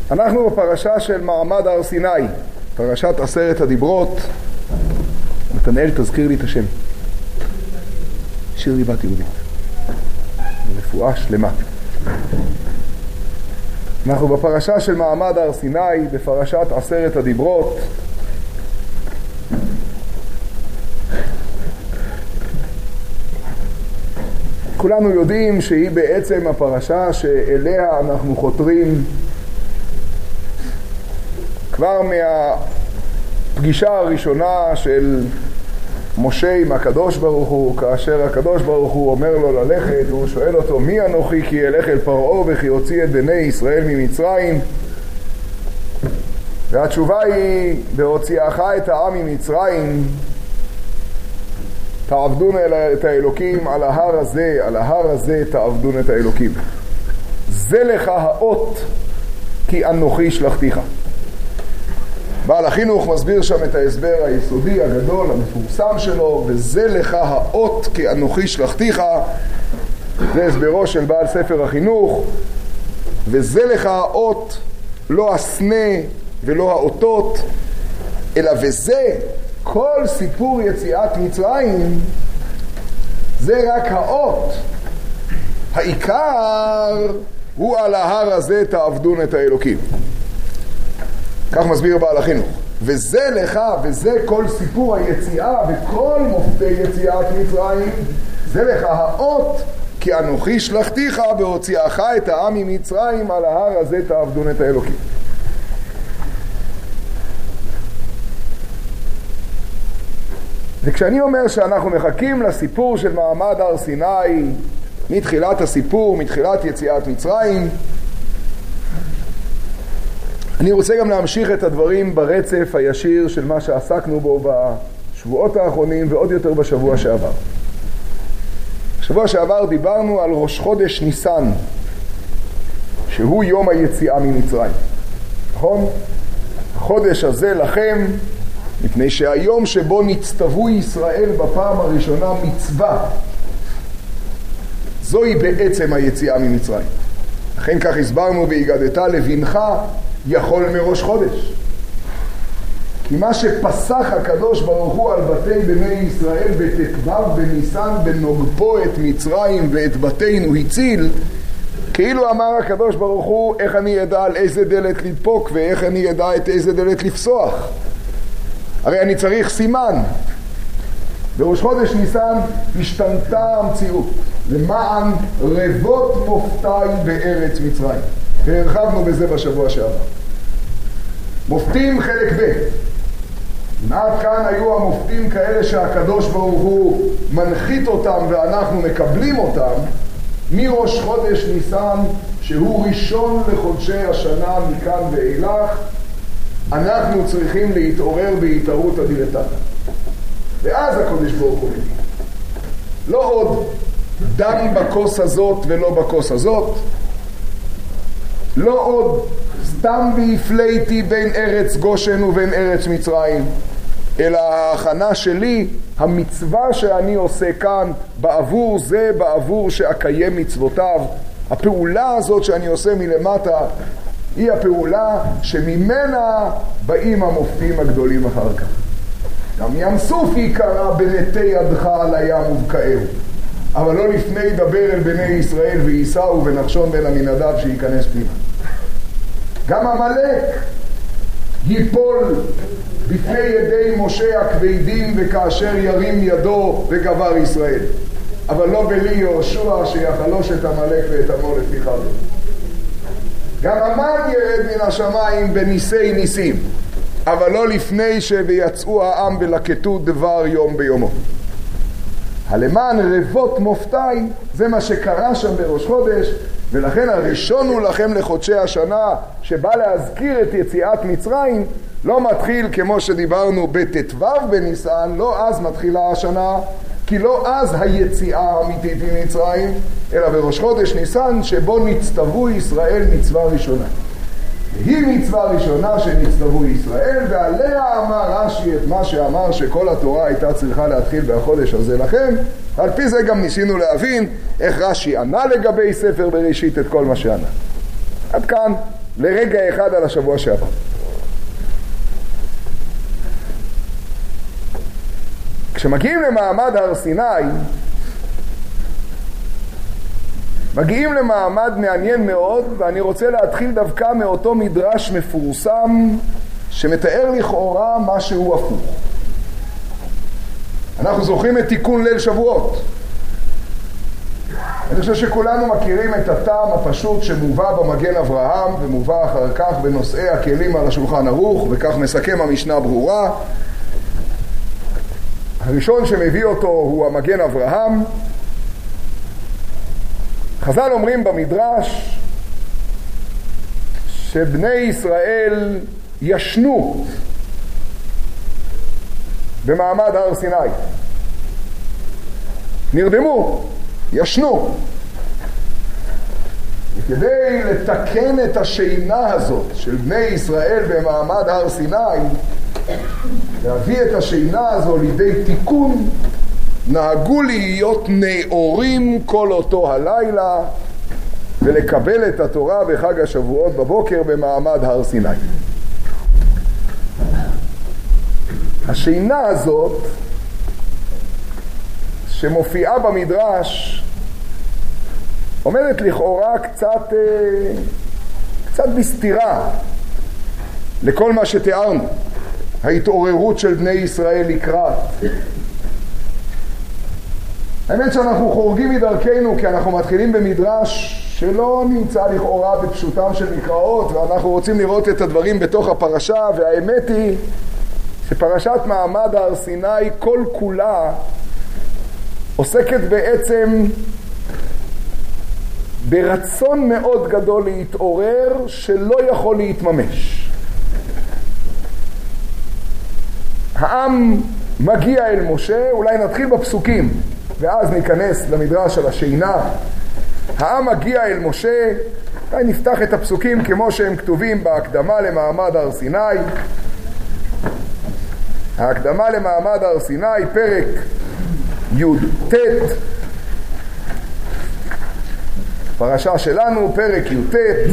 אנחנו בפרשה של מעמד הר סיני, פרשת 10 הדיברות. נתנאל, תזכיר לי את השם. שיר בת יהודית. רפואה שלמה. אנחנו בפרשה של מעמד הר סיני, בפרשת 10 הדיברות. כולנו יודעים שהיא בעצם הפרשה שאליה אנחנו חותרים כבר מהפגישה הראשונה של משה עם הקדוש ברוך הוא, כאשר הקדוש ברוך הוא אומר לו ללכת, והוא שואל אותו, מי אנוכי כי אלך אל פרעה וכי הוציא את בני ישראל ממצרים? והתשובה היא, בהוציאך את העם ממצרים, תעבדון את האלוקים על ההר הזה תעבדון את האלוקים. זה לך האות כי אנוכי שלחתיך. בעל החינוך מסביר שם את ההסבר היסודי הגדול המפורסם שלו, וזה לך האות כי אנוכי שלחתיך. זה הסברו של בעל ספר החינוך. וזה לך האות, לא הסנה ולא האותות, אלא וזה כל סיפור יציאת מצרים, זה רק האות. העיקר הוא על ההר הזה תעבדון את האלוקים. כך מסביר בעל החינוך. וזה לך, וזה כל סיפור היציאה וכל מופתי יציאת מצרים, זה לך האות כי אנוכי שלחתיך בהוציאך את העם ממצרים, על ההר הזה תעבדון את האלוקים. וכשאני אומר שאנחנו מחכים לסיפור של מעמד הר סיני מתחילת הסיפור, מתחילת יציאת מצרים, אני רוצה גם להמשיך את הדברים ברצף הישיר של מה שעסקנו בו בשבועות האחרונים ועוד יותר בשבוע שעבר. בשבוע שעבר דיברנו על ראש חודש ניסן, שהוא יום היציאה ממצרים. נכון? החודש הזה לכם, מפני שהיום שבו נצטוו ישראל בפעם הראשונה מצווה, זוהי בעצם היציאה ממצרים. לכן כך הסברנו, והגדת לבנך יכול מראש חודש. כי מה שפסח הקדוש ברוך הוא על בתי בני ישראל בתתבב בניסן בנוגפו את מצרים ואת בתינו הציל, כאילו אמר הקדוש ברוך הוא, איך אני ידע על איזה דלת לדפוק ואיך אני ידע את איזה דלת לפסוח? הרי אני צריך סימן. בראש חודש ניסן השתנתה המציאות למען רבות מופתי בארץ מצרים, והרחבנו בזה בשבוע שעבר. מופתים חלק ב'. עד כאן היו המופתים כאלה שהקדוש ברוך הוא מנחית אותם ואנחנו מקבלים אותם מראש חודש ניסן, שהוא ראשון לחודשי השנה מכאן ואילך. אנחנו צריכים להתעורר בהתערות אדירתא. ואז הקדוש ברוך הוא מגיע. לא עוד דם בכוס הזאת ולא בכוס הזאת, לא עוד סתם והפליתי בין ארץ גושן ובין ארץ מצרים, אלא ההכנה שלי, המצווה שאני עושה כאן בעבור זה, בעבור שאקיים מצוותיו. הפעולה הזאת שאני עושה מלמטה היא הפעולה שממנה באים המופתים הגדולים אחר כך. גם ים סוף יקרא בנתי ידך על הים ובקעהו, אבל לא לפני דבר אל בני ישראל וייסעו ונחשון בן עמינדב שייכנס פנימה. גם עמלק ייפול בפני ידי משה הכבדים וכאשר ירים ידו וגבר ישראל, אבל לא בלי יהושע שיחלוש את עמלק ואת עמו לפיך. גם המן ירד מן השמיים בניסי ניסים, אבל לא לפני שביצאו העם ולקטו דבר יום ביומו. הלמען רבות מופתי, זה מה שקרה שם בראש חודש, ולכן הראשון הוא לכם לחודשי השנה שבא להזכיר את יציאת מצרים, לא מתחיל כמו שדיברנו בתתבב בניסן, לא אז מתחילה השנה, כי לא אז היציאה האמיתית ממצרים, אלא בראש חודש ניסן שבו נצטוו ישראל מצווה ראשונה. והיא מצווה ראשונה שנצטוו ישראל, ועליה אמר רש"י את מה שאמר שכל התורה הייתה צריכה להתחיל בחודש הזה לכם. על פי זה גם ניסינו להבין איך רש"י ענה לגבי ספר בראשית את כל מה שענה. עד כאן לרגע אחד על השבוע שעבר. כשמגיעים למעמד הר סיני, מגיעים למעמד מעניין מאוד, ואני רוצה להתחיל דווקא מאותו מדרש מפורסם שמתאר לכאורה משהו הפוך. אנחנו זוכרים את תיקון ליל שבועות. אני חושב שכולנו מכירים את הטעם הפשוט שמובא במגן אברהם ומובא אחר כך בנושאי הכלים על השולחן ערוך, וכך מסכם המשנה ברורה. הראשון שמביא אותו הוא המגן אברהם. חז"ל אומרים במדרש שבני ישראל ישנו במעמד הר סיני. נרדמו, ישנו. וכדי לתקן את השינה הזאת של בני ישראל במעמד הר סיני, להביא את השינה הזו לידי תיקון, נהגו להיות נאורים כל אותו הלילה ולקבל את התורה בחג השבועות בבוקר במעמד הר סיני. השינה הזאת שמופיעה במדרש עומדת לכאורה קצת בסתירה לכל מה שתיארנו, ההתעוררות של בני ישראל לקראת. האמת שאנחנו חורגים מדרכנו כי אנחנו מתחילים במדרש שלא נמצא לכאורה בפשוטם של מקראות, ואנחנו רוצים לראות את הדברים בתוך הפרשה, והאמת היא שפרשת מעמד הר סיני כל כולה עוסקת בעצם ברצון מאוד גדול להתעורר שלא יכול להתממש. העם מגיע אל משה, אולי נתחיל בפסוקים ואז ניכנס למדרש של השינה. העם מגיע אל משה, אולי נפתח את הפסוקים כמו שהם כתובים בהקדמה למעמד הר סיני. ההקדמה למעמד הר סיני, פרק י"ט, פרשה שלנו, פרק י"ט.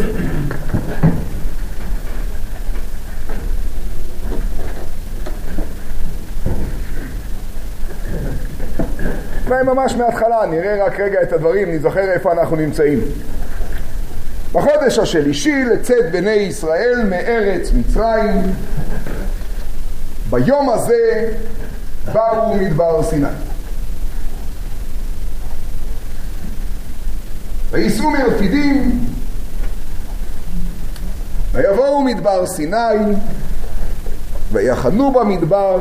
ממש מההתחלה, נראה רק רגע את הדברים, נזכר איפה אנחנו נמצאים. בחודש השלישי לצאת בני ישראל מארץ מצרים, ביום הזה באו מדבר סיני. וייסעו מרפידים, ויבואו מדבר סיני, ויחנו במדבר,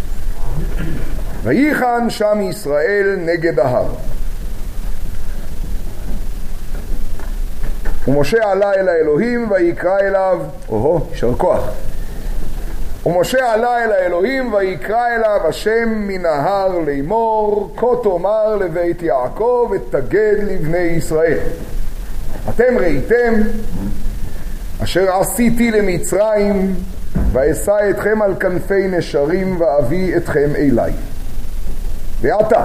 ויחן שם ישראל נגד ההר. ומשה עלה אל האלוהים ויקרא אליו, יישר כוח. ומשה עלה אל האלוהים ויקרא אליו השם מן ההר לאמור, כה תאמר לבית יעקב ותגד לבני ישראל. אתם ראיתם אשר עשיתי למצרים, ואשא אתכם על כנפי נשרים ואביא אתכם אליי. ועתה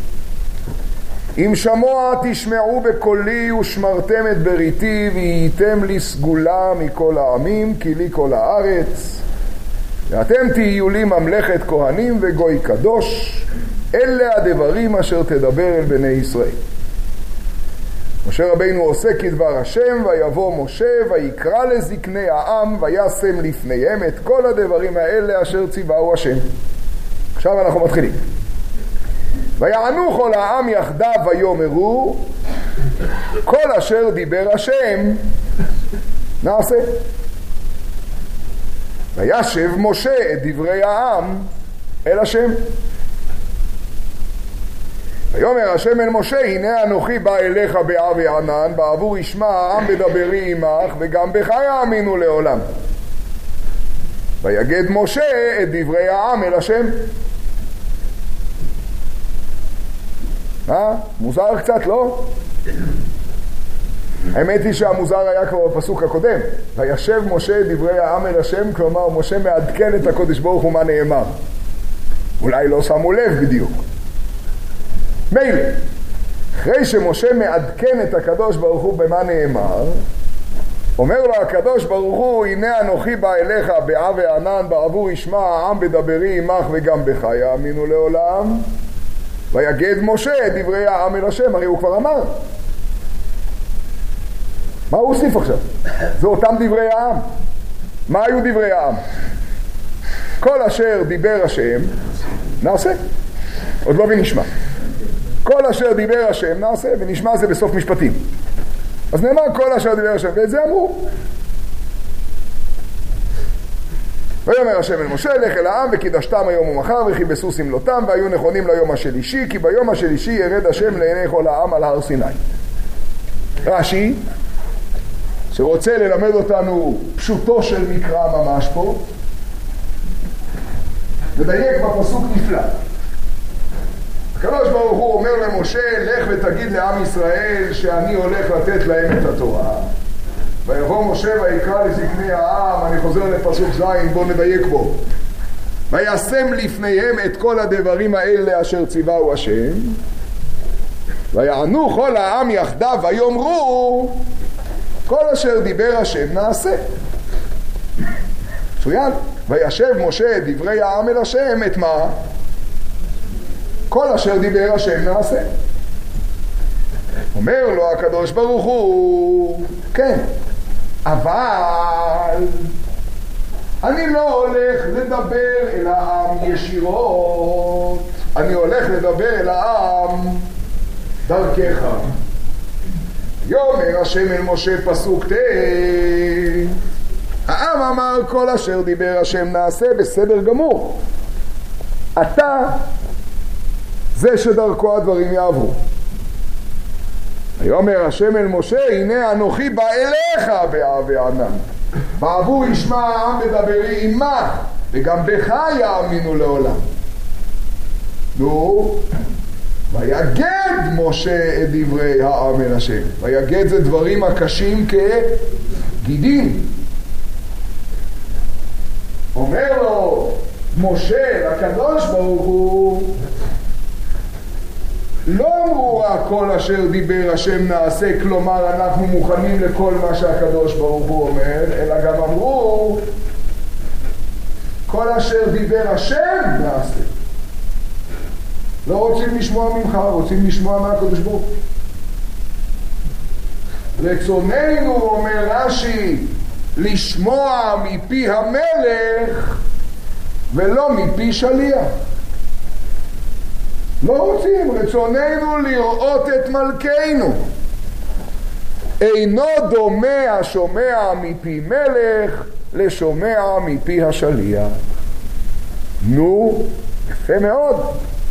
אם שמוע תשמעו בקולי ושמרתם את בריתי, והייתם לי סגולה מכל העמים, כי לי כל הארץ, ואתם תהיו לי ממלכת כהנים וגוי קדוש. אלה הדברים אשר תדבר אל בני ישראל. משה רבינו עושה כדבר השם, ויבוא משה ויקרא לזקני העם וישם לפניהם את כל הדברים האלה אשר ציווהו השם. עכשיו אנחנו מתחילים. ויענו כל העם יחדיו ויאמרו, כל אשר דיבר השם נעשה. וישב משה את דברי העם אל השם. ויאמר השם אל משה, הנה אנוכי בא אליך בעב ענן, בעבור ישמע העם בדברי עמך, וגם בך יאמינו לעולם. ויגד משה את דברי העם אל השם. מוזר קצת, לא? האמת היא שהמוזר היה כבר בפסוק הקודם. וישב משה את דברי העם אל השם, כלומר משה מעדכן את הקודש ברוך הוא מה נאמר. אולי לא שמו לב בדיוק. מילא, אחרי שמשה מעדכן את הקדוש ברוך הוא במה נאמר, אומר לו הקדוש ברוך הוא, הנה אנוכי בא אליך בעה וענן, בעבור ישמע העם בדברי עמך וגם בך יאמינו לעולם. ויגד משה דברי העם אל השם, הרי הוא כבר אמר. מה הוא הוסיף עכשיו? זה אותם דברי העם. מה היו דברי העם? כל אשר דיבר השם נעשה. עוד לא ונשמע. כל אשר דיבר השם נעשה, ונשמע זה בסוף משפטים. אז נאמר כל אשר דיבר השם, ואת זה אמרו. ויאמר השם אל משה, לך אל העם וקידשתם היום ומחר וכיבסו סמלותם והיו נכונים ליום השלישי, כי ביום השלישי ירד השם לעיני כל העם על הר סיני. רש"י, שרוצה ללמד אותנו פשוטו של מקרא ממש פה, מדייק בפסוק נפלא. הקדוש ברוך הוא אומר למשה, לך ותגיד לעם ישראל שאני הולך לתת להם את התורה. ויבוא משה ויקרא לזקני העם, אני חוזר לפסוק זין, בוא נדייק בו. וישם לפניהם את כל הדברים האלה אשר ציווהו השם, ויענו כל העם יחדיו ויאמרו, כל אשר דיבר השם נעשה. מצוין. וישב משה דברי העם אל השם, את מה? כל אשר דיבר השם נעשה. אומר לו הקדוש ברוך הוא, כן, אבל אני לא הולך לדבר אל העם ישירות, אני הולך לדבר אל העם דרכך. יאמר השם אל משה פסוק ט', העם אמר כל אשר דיבר השם נעשה, בסדר גמור. אתה זה שדרכו הדברים יעברו. ויאמר השם אל משה, הנה אנוכי בא אליך בעה וענן, בעבור ישמע העם בדברי עמך וגם בך יאמינו לעולם. נו, ויגד משה את דברי העם אל השם. ויגד זה דברים הקשים כגידים. אומר לו משה לקדוש ברוך הוא, לא אמרו רק כל אשר דיבר השם נעשה, כלומר אנחנו מוכנים לכל מה שהקדוש ברוך הוא אומר, אלא גם אמרו כל אשר דיבר השם נעשה. לא רוצים לשמוע ממך, רוצים לשמוע מהקדוש ברוך הוא. רצוננו, אומר רש"י, לשמוע מפי המלך ולא מפי שליח. לא רוצים, רצוננו לראות את מלכנו. אינו דומה השומע מפי מלך לשומע מפי השליח. נו, יפה מאוד.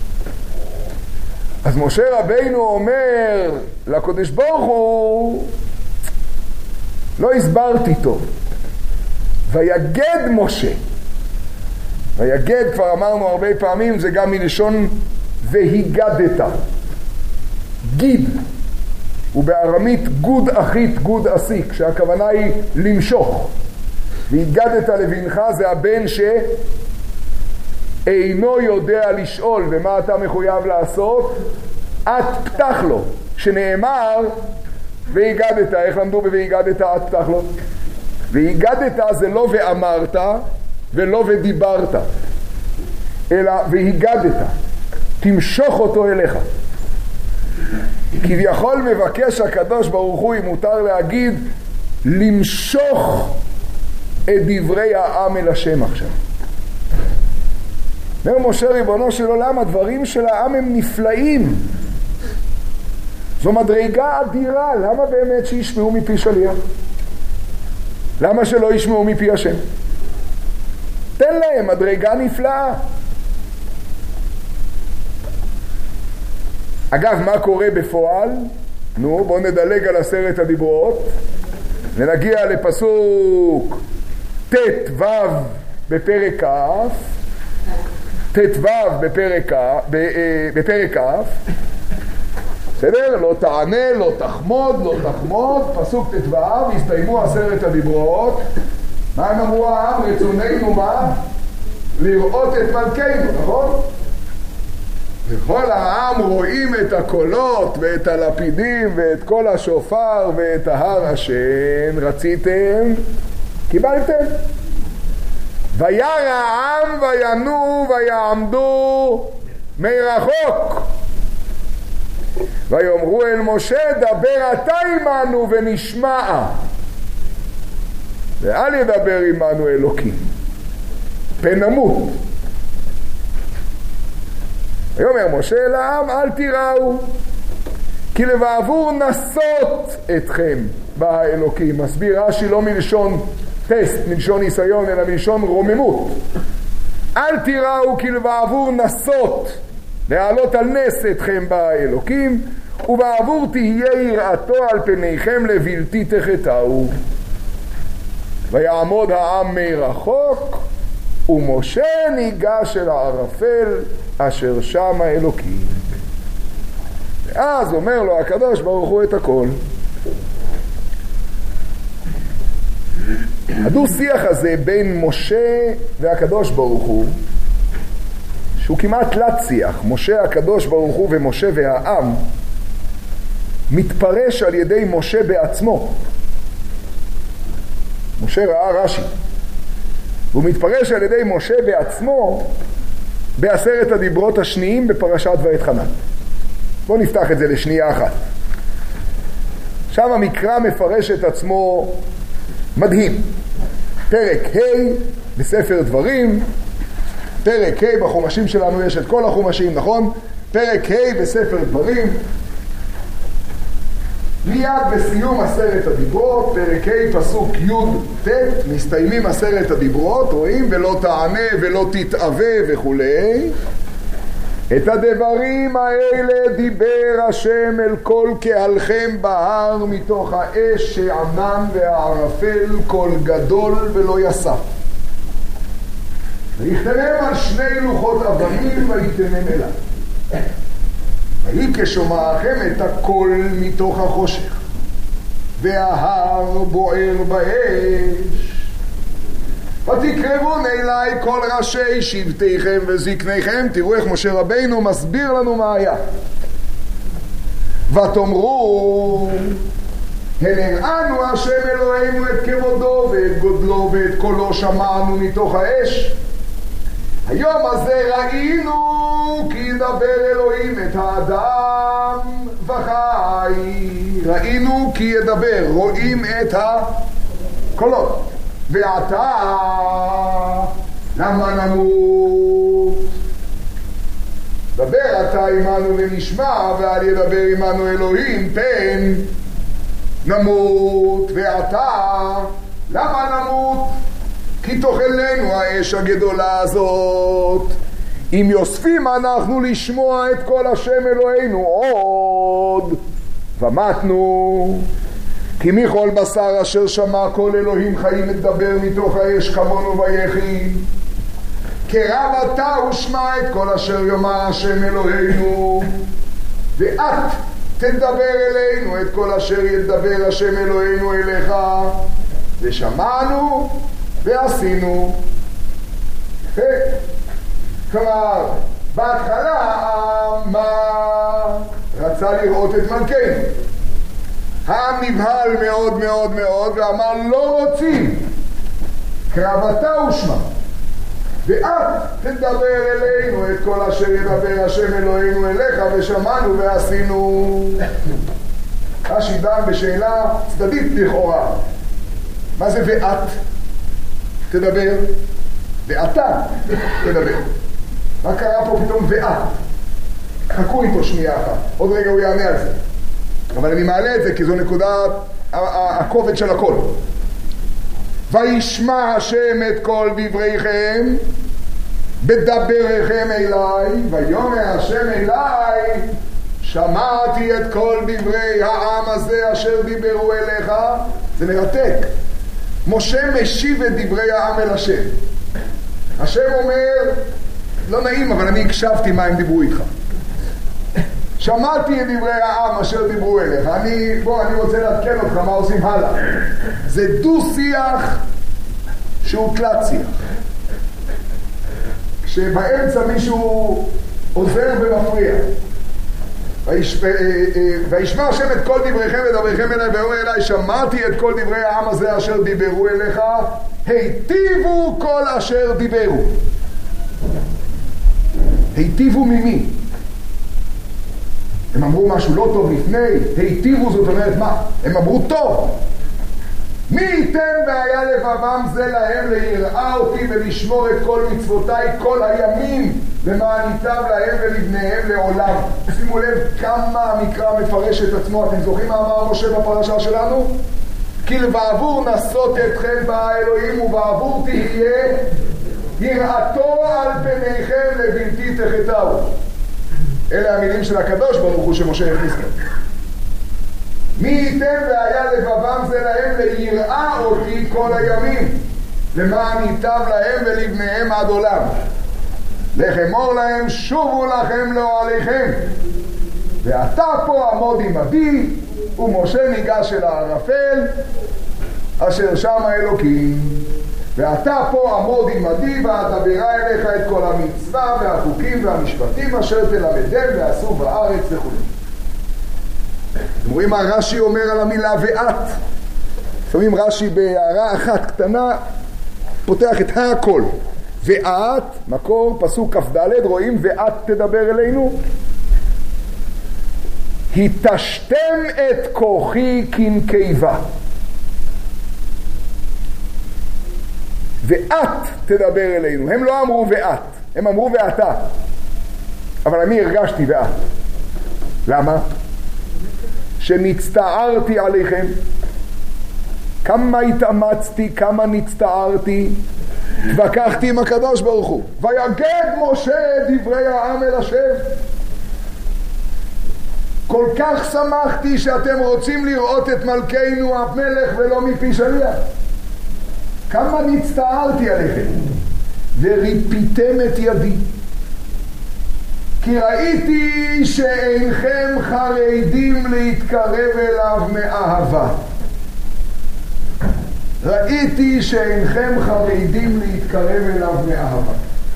אז משה רבינו אומר לקדוש ברוך הוא, לא הסברתי טוב. ויגד משה. ויגד, כבר אמרנו הרבה פעמים, זה גם מלשון והיגדת. גיד, ובארמית גוד אחית, גוד עסיק, שהכוונה היא למשוך. והיגדת לבנך זה הבן שאינו יודע לשאול, ומה אתה מחויב לעשות? את פתח לו, שנאמר והיגדת. איך למדו ב"והיגדת את פתח לו"? והיגדת זה לא ואמרת ולא ודיברת, אלא והיגדת, תמשוך אותו אליך. כביכול מבקש הקדוש ברוך הוא, אם מותר להגיד, למשוך את דברי העם אל השם עכשיו. אומר משה ריבונו של עולם, הדברים של העם הם נפלאים. זו מדרגה אדירה, למה באמת שישמעו מפי שליח? למה שלא ישמעו מפי השם? תן להם מדרגה נפלאה. אגב, מה קורה בפועל? נו, בואו נדלג על 10 הדיברות ונגיע לפסוק ט"ו בפרק כ', ט"ו בפרק כ', בסדר? לא תענה, לא תחמוד, לא תחמוד, פסוק ט"ו, הסתיימו 10 הדיברות. מה הם אמרו העם? רצוננו מה? לראות את מלכנו, נכון? וכל העם רואים את הקולות ואת הלפידים ואת כל השופר ואת ההר השן. רציתם? קיבלתם. וירא העם וינועו ויעמדו מרחוק. ויאמרו אל משה, דבר אתה עמנו ונשמע, ואל ידבר עמנו אלוקים, פן נמות. ויאמר משה אל העם, אל תיראו, כי לבעבור נסות אתכם בא האלוקים. מסביר רש"י, לא מלשון טסט, מלשון ניסיון, אלא מלשון רוממות. אל תיראו, כי לבעבור נסות, להעלות על נס אתכם בא האלוקים, ובעבור תהיה יראתו על פניכם לבלתי תחתהו. ויעמוד העם מרחוק, ומשה ניגש אל הערפל אשר שם האלוקים. ואז אומר לו הקדוש ברוך הוא את הכל. הדו שיח הזה בין משה והקדוש ברוך הוא, שהוא כמעט תלת שיח, משה הקדוש ברוך הוא ומשה והעם, מתפרש על ידי משה בעצמו. משה ראה רש"י, והוא מתפרש על ידי משה בעצמו בעשרת הדיברות השניים בפרשת ואתחנן. בואו נפתח את זה לשנייה אחת. שם המקרא מפרש את עצמו מדהים. פרק ה' בספר דברים, פרק ה' בחומשים שלנו יש את כל החומשים, נכון? פרק ה' בספר דברים, מיד בסיום עשרת הדיברות, פרק ה' פסוק י' ט', מסתיימים עשרת הדיברות, רואים? ולא תענה ולא תתאווה וכולי. את הדברים האלה דיבר השם אל כל קהלכם בהר מתוך האש הענן והערפל, קול גדול ולא יסף. ויכתבם על 2 לוחות אבנים ויתנם אליו. ויהי כשומעכם את הקול מתוך החושך, וההר בוער באש. ותקרבון אליי כל ראשי שבטיכם וזקניכם. תראו איך משה רבינו מסביר לנו מה היה. ותאמרו, הנראנו השם אלוהינו את כבודו ואת גודלו ואת קולו שמענו מתוך האש. היום הזה ראינו כי ידבר אלוהים את האדם וחי. ראינו כי ידבר, רואים את הקולות. ועתה למה נמות? דבר אתה עמנו ונשמע, ואל ידבר עמנו אלוהים פן נמות. ועתה למה נמות? כי תאכלנו האש הגדולה הזאת. אם יוספים אנחנו לשמוע את כל השם אלוהינו עוד, ומתנו. כי מכל בשר אשר שמע כל אלוהים חיים מדבר מתוך האש כמונו ויחי. קרב אתה ושמע את כל אשר יאמר השם אלוהינו, ואת תדבר אלינו את כל אשר ידבר השם אלוהינו אליך. ושמענו ועשינו. כלומר, בהתחלה מה רצה לראות את מלכנו. העם נבהל מאוד מאוד מאוד ואמר לא רוצים. קרבתה ושמע, ואת תדבר אלינו את כל אשר ידבר השם אלוהינו אליך. ושמענו ועשינו. רש"י דן בשאלה צדדית לכאורה. מה זה ואת תדבר? ואתה תדבר. מה קרה פה פתאום ואת? חכו איתו שנייה אחת, עוד רגע הוא יענה על זה, אבל אני מעלה את זה כי זו נקודת הכובד של הכל. וישמע השם את כל דבריכם בדבריכם אליי. ויאמר השם אליי, שמעתי את כל דברי העם הזה אשר דיברו אליך. זה מרתק. משה משיב את דברי העם אל השם. השם אומר, לא נעים אבל אני הקשבתי מה הם דיברו איתך. שמעתי את דברי העם אשר דיברו אליך. אני רוצה לעדכן אותך מה עושים הלאה. זה דו שיח שהוא תלת שיח. כשבאמצע מישהו עוזר ומפריע. וישמע השם את כל דבריכם ודבריכם אליי ואומר אליי, שמעתי את כל דברי העם הזה אשר דיברו אליך, היטיבו כל אשר דיברו. היטיבו ממי? הם אמרו משהו לא טוב לפני, היטיבו זאת אומרת מה? הם אמרו טוב. מי ייתן והיה לבבם זה להם ליראה אותי ולשמור את כל מצוותיי כל הימים למען ייטב להם ולבניהם לעולם. שימו לב כמה המקרא מפרש את עצמו. אתם זוכרים מה אמר משה בפרשה שלנו? כי בעבור נסות אתכם באלוהים ובעבור תהיה יראתו על פניכם לבלתי תחתהו. אלה המילים של הקדוש ברוך הוא שמשה הכניס כאן. מי ייתן והיה לבבם זה להם ליראה אותי כל הימים למען ייטב להם ולבניהם עד עולם. לחמור להם שובו לכם לאוהליכם ואתה פה עמוד עמדי. ומשה ניגש אל הערפל אשר שם האלוקים, ואתה פה עמוד עמדי ואדברה אליך את כל המצווה והחוקים והמשפטים אשר תלמדם ועשו בארץ וכו'. אתם רואים מה רש"י אומר על המילה ואת? לפעמים רש"י בהערה אחת קטנה פותח את הכל. ואת, מקור פסוק כ"ד, רואים ואת תדבר אלינו. התשתם את כוחי כנקבה. ואת תדבר אלינו. הם לא אמרו ואת, הם אמרו ואתה. אבל אני הרגשתי ואת. למה? שנצטערתי עליכם. כמה התאמצתי, כמה נצטערתי. התווכחתי עם הקדוש ברוך הוא. ויגד משה דברי העם אל השם. כל כך שמחתי שאתם רוצים לראות את מלכנו המלך ולא מפי שליח. כמה נצטערתי עליכם וריפיתם את ידי, כי ראיתי שאינכם חרדים להתקרב אליו מאהבה. ראיתי שאינכם חרדים להתקרב אליו מאהבה.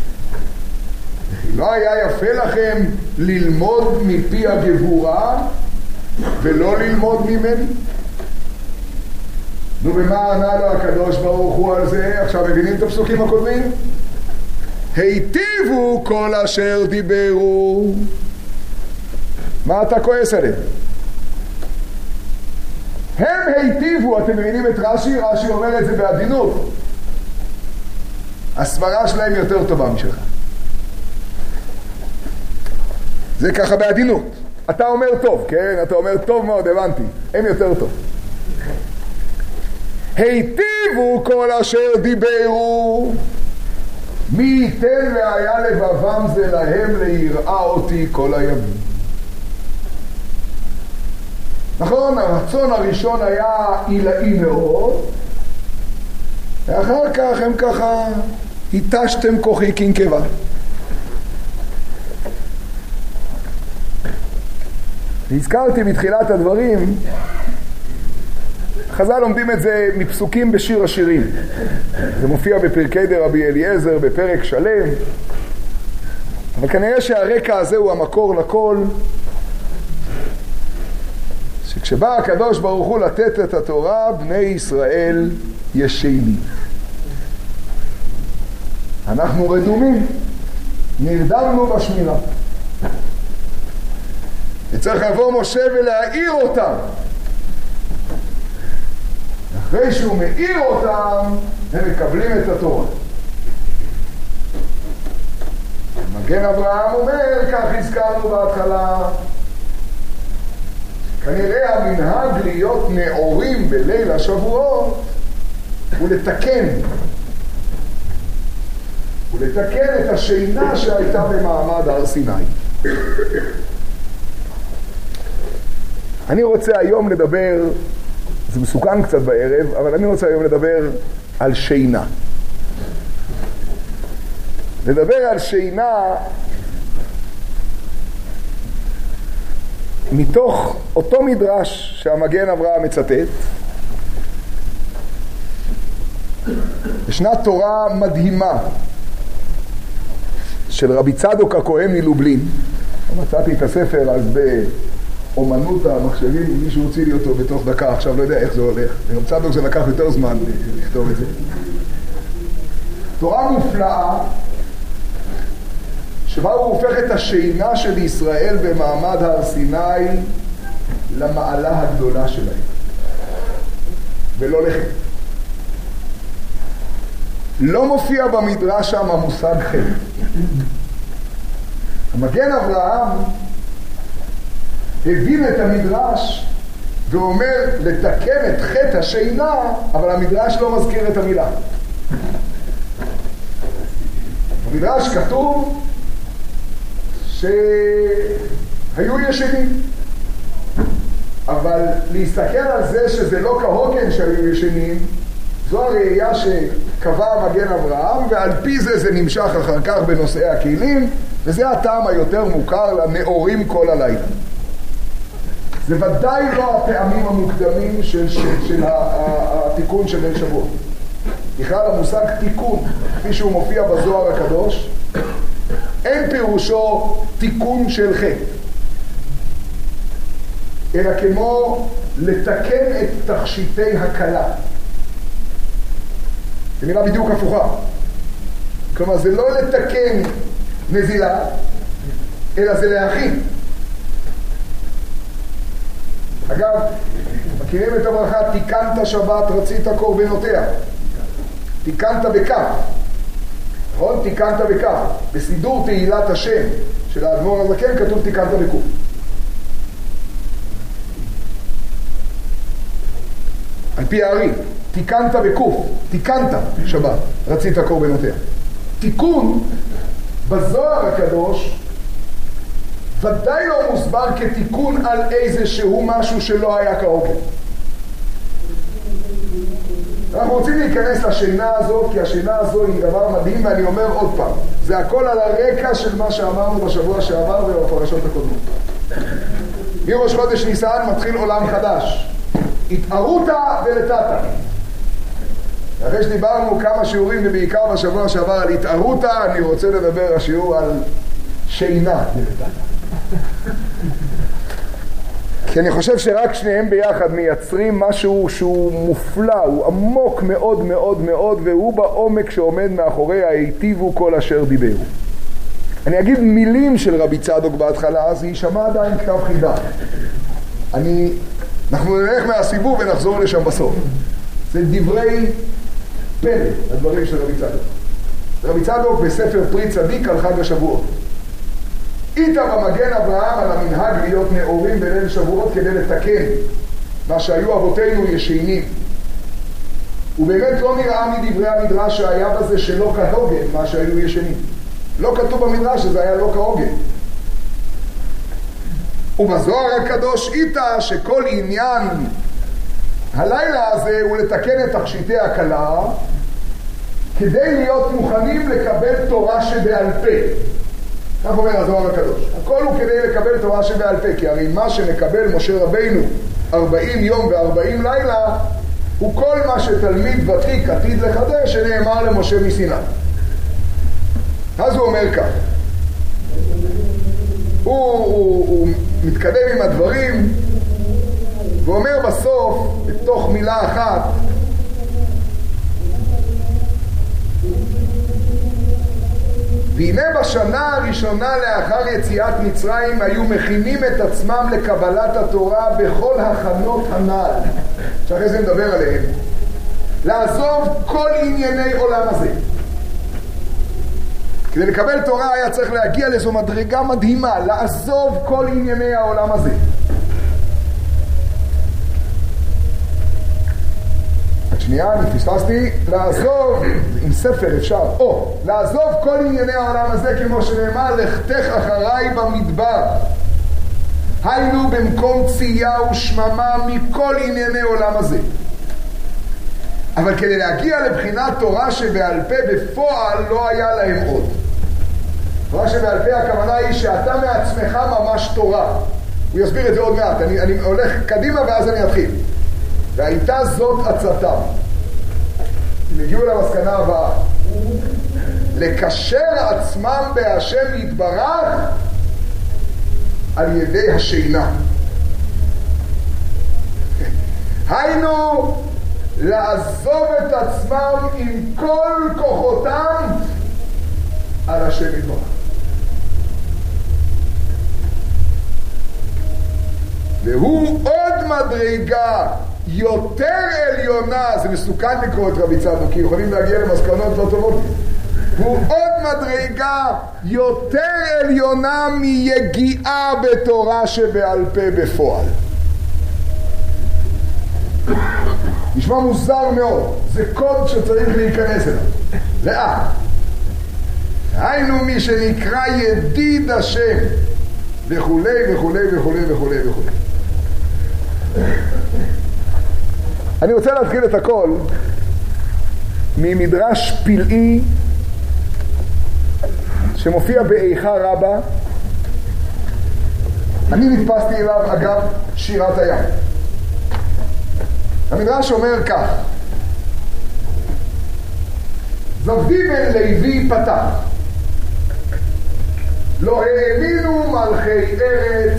לא היה יפה לכם ללמוד מפי הגבורה ולא ללמוד ממני? נו, ומה ענה לו הקדוש ברוך הוא על זה? עכשיו מבינים את הפסוקים הקודמים? היטיבו כל אשר דיברו. מה אתה כועס עליהם? הם היטיבו. אתם מבינים את רש"י? רש"י אומר את זה בעדינות. הסברה שלהם יותר טובה משלך. זה ככה בעדינות. אתה אומר טוב, כן? אתה אומר טוב מאוד, הבנתי. הם יותר טוב. היטיבו כל אשר דיברו. מי ייתן והיה לבבם זה להם ליראה אותי כל הימים. נכון, הרצון הראשון היה עילאי מאוד, ואחר כך הם ככה התשתם כוחי כנקבה. והזכרתי בתחילת הדברים, חז"ל לומדים את זה מפסוקים בשיר השירים. זה מופיע בפרקי דרבי אליעזר בפרק שלם, אבל כנראה שהרקע הזה הוא המקור לכל, שכשבא הקדוש ברוך הוא לתת את התורה, בני ישראל ישנים. אנחנו רדומים, נרדמנו בשמירה. וצריך לבוא משה ולהאיר אותם. אחרי שהוא מאיר אותם, הם מקבלים את התורה. מגן אברהם אומר, כך הזכרנו בהתחלה, כנראה המנהג להיות נאורים בליל השבועות הוא לתקן. הוא לתקן את השינה שהייתה במעמד הר סיני. אני רוצה היום לדבר, זה מסוכן קצת בערב, אבל אני רוצה היום לדבר על שינה. לדבר על שינה מתוך אותו מדרש שהמגן אברהם מצטט. ישנה תורה מדהימה של רבי צדוק הכהן מלובלין. מצאתי את הספר אז באומנות המחשבים, מישהו הוציא לי אותו בתוך דקה, עכשיו לא יודע איך זה הולך. רבי צדוק זה לקח יותר זמן לכתוב את זה. תורה מופלאה, שבה הוא הופך את השינה של ישראל במעמד הר סיני למעלה הגדולה שלהם, ולא לחטא. לא מופיע במדרש שם המושג חטא. המגן אברהם הבין את המדרש ואומר לתקן את חטא השינה, אבל המדרש לא מזכיר את המילה. במדרש כתוב שהיו ישנים, אבל להסתכל על זה שזה לא כהוגן שהיו ישנים, זו הראייה שקבע מגן אברהם, ועל פי זה זה נמשך אחר כך בנושאי הכלים, וזה הטעם היותר מוכר לנאורים כל הלילה. זה ודאי לא הטעמים המוקדמים של התיקון של ליל שבועות. בכלל המושג תיקון, כפי שהוא מופיע בזוהר הקדוש, אין פירושו תיקון של חטא, אלא כמו לתקן את תכשיטי הקלה. זו מילה בדיוק הפוכה. כלומר, זה לא לתקן נזילה, אלא זה להכין. אגב, מכירים את הברכה, תיקנת שבת, רצית קורבנותיה. תיקנת בכף. נכון? תיקנת בכף. בסידור תהילת השם של האדמו"ר הזקן כתוב תיקנת בקוף. על פי הארי, תיקנת בקוף, תיקנת שבת, רצית קורבנותיה. תיקון בזוהר הקדוש ודאי לא מוסבר כתיקון על איזשהו משהו שלא היה כהוגן. אנחנו רוצים להיכנס לשינה הזאת, כי השינה הזו היא דבר מדהים, ואני אומר עוד פעם, זה הכל על הרקע של מה שאמרנו בשבוע שעבר ובפרשות הקודמות. מראש חודש ניסן מתחיל עולם חדש. התערותה ולטאטה. אחרי שדיברנו כמה שיעורים ובעיקר בשבוע שעבר על התערותה, אני רוצה לדבר השיעור על שינה ולטאטה. כי אני חושב שרק שניהם ביחד מייצרים משהו שהוא מופלא, הוא עמוק מאוד מאוד מאוד, והוא בעומק שעומד מאחורי היטיבו כל אשר דיברו. אני אגיד מילים של רבי צדוק בהתחלה, אז יישמע עדיין כתב חידה. אנחנו נלך מהסיבוב ונחזור לשם בסוף. זה דברי פלא, הדברים של רבי צדוק. רבי צדוק בספר פרי צדיק על חג השבועות. איתה במגן אברהם על המנהג להיות נאורים בליל שבועות כדי לתקן מה שהיו אבותינו ישנים. ובאמת לא נראה מדברי המדרש שהיה בזה שלא כהוגן מה שהיו ישנים. לא כתוב במדרש שזה היה לא כהוגן. ובזוהר הקדוש איתה שכל עניין הלילה הזה הוא לתקן את תכשיטי הקלה כדי להיות מוכנים לקבל תורה שבעל פה. כך אומר הזוהר הקדוש. הכל הוא כדי לקבל תורה שבעל פה, כי הרי מה שמקבל משה רבינו 40 יום ו40 לילה הוא כל מה שתלמיד ותיק עתיד לחדש שנאמר למשה מסיני. אז הוא אומר כך. הוא מתקדם עם הדברים ואומר בסוף, בתוך מילה אחת, והנה בשנה הראשונה לאחר יציאת מצרים היו מכינים את עצמם לקבלת התורה בכל הכנות הנ"ל. שאחרי זה נדבר עליהם. לעזוב כל ענייני עולם הזה. כדי לקבל תורה היה צריך להגיע לאיזו מדרגה מדהימה, לעזוב כל ענייני העולם הזה. שנייה, אני פספסתי, לעזוב, עם ספר אפשר, לעזוב כל ענייני העולם הזה כמו שנאמר, לכתך אחריי במדבר. היינו במקום צייה ושממה מכל ענייני עולם הזה. אבל כדי להגיע לבחינת תורה שבעל פה בפועל לא היה להם עוד. תורה שבעל פה הכוונה היא שאתה מעצמך ממש תורה. הוא יסביר את זה עוד מעט, אני הולך קדימה ואז אני אתחיל. והייתה זאת עצתם. הם הגיעו למסקנה הבאה. לקשר עצמם בהשם יתברך על ידי השינה. היינו לעזוב את עצמם עם כל כוחותם על השם יתברך. והוא עוד מדרגה יותר עליונה, זה מסוכן לקרוא את רבי צדוק, כי יכולים להגיע למסקנות לא טובות. הוא עוד מדרגה יותר עליונה מיגיעה בתורה שבעל פה בפועל. נשמע מוזר מאוד, זה קוד שצריך להיכנס אליו. לאט. היינו מי שנקרא ידיד השם, וכולי וכולי וכולי וכולי וכולי. אני רוצה להתחיל את הכל ממדרש פלאי שמופיע באיכה רבה. אני נתפסתי אליו אגב שירת הים. המדרש אומר כך: זבדי בן לוי פתח, לא האמינו מלכי ארץ.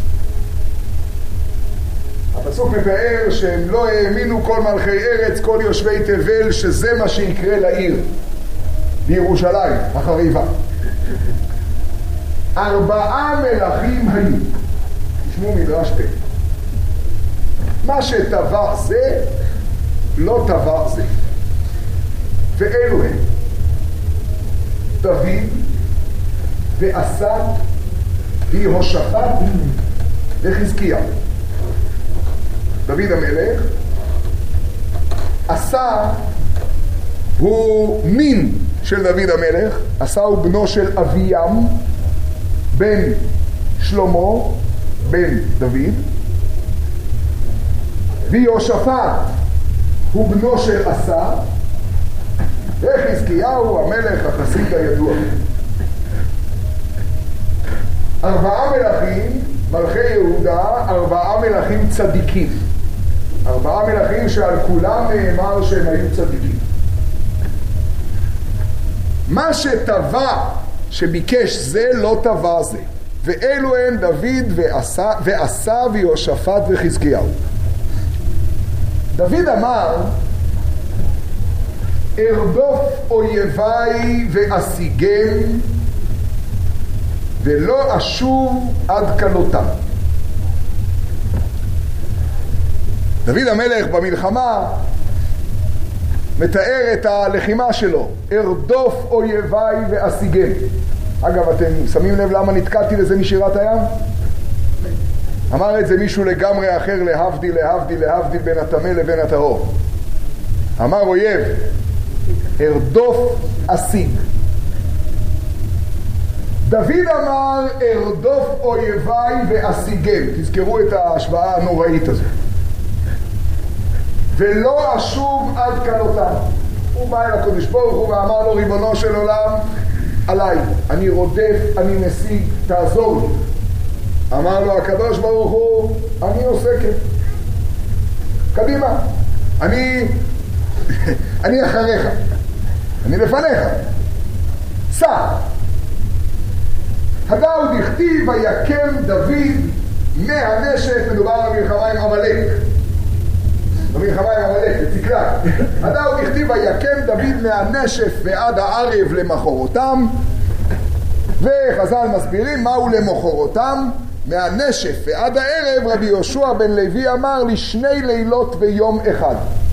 הפסוק מתאר שהם לא האמינו כל מלכי ארץ, כל יושבי תבל, שזה מה שיקרה לעיר בירושלים החריבה. 4 מלכים היו. תשמעו מדרש פה. מה שטבע זה לא טבע זה, ואלו הם דוד ועשה ויהושפט וחזקיה. דוד המלך, עשה הוא מין של דוד המלך, עשה הוא בנו של אביהם בן שלמה בן דוד, ויהושפט הוא בנו של עשה, וחזקיהו המלך החסיד הידוע. 4 מלכים, מלכי יהודה, 4 מלכים צדיקים. 4 מלכים שעל כולם נאמר שהם היו צדיקים. מה שטבע שביקש זה לא טבע זה, ואלו הם דוד ועשה ויהושפט וחזקיהו. דוד אמר: ארדוף אויביי ואשיגם ולא אשוב עד כלותם. דוד המלך במלחמה מתאר את הלחימה שלו: ארדוף אויביי ואשיגם. אגב, אתם שמים לב למה נתקעתי לזה משירת הים? אמר את זה מישהו לגמרי אחר, להבדיל בין הטמא לבין הטהור. אמר אויב, ארדוף אשיג. דוד אמר ארדוף אויביי ואשיגם. תזכרו את ההשוואה הנוראית הזו. ולא אשוב עד כלותם. הוא בא אל הקדוש ברוך הוא ואמר לו: ריבונו של עולם, עליי, אני רודף, אני משיג, תעזור לי. אמר לו הקדוש ברוך הוא: אני עוסקת. קדימה, אני אחריך, אני לפניך. סע. הדאו דכתיב ויקם דוד מהנשף. מדובר על מלחמה עם עמלק. במלחמה עם עמלק, בצקלג. הדאו דכתיב ויקם דוד מהנשף ועד הערב למחרותם. וחז"ל מסבירים מהו למחרותם. מהנשף ועד הערב רבי יהושע בן לוי אמר לי 2 לילות ויום אחד.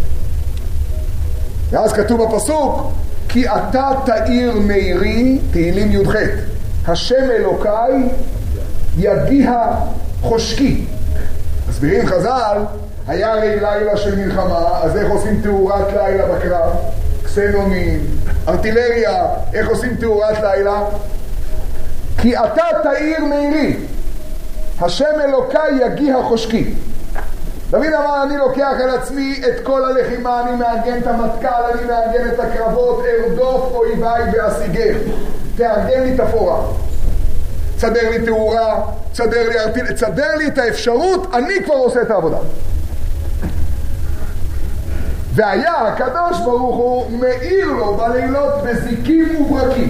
ואז כתוב בפסוק: כי אתה תאיר מאירי, תהילים י"ח, השם אלוקיי יגיע חושקי. מסבירים חז"ל, היה הרי לילה של מלחמה, אז איך עושים תאורת לילה בקרב? קסנונים, ארטילריה, איך עושים תאורת לילה? כי אתה תאיר מאירי, השם אלוקיי יגיע חושקי. דוד אמר: אני לוקח על עצמי את כל הלחימה, אני מארגן את המטכ"ל, אני מארגן את הקרבות, ארדוף אויביי ואשיגם. תארגן לי תפאורה, תסדר לי תאורה, תסדר לי את האפשרות, אני כבר עושה את העבודה. והיה הקדוש ברוך הוא מאיר לו בלילות בזיקים וברקים.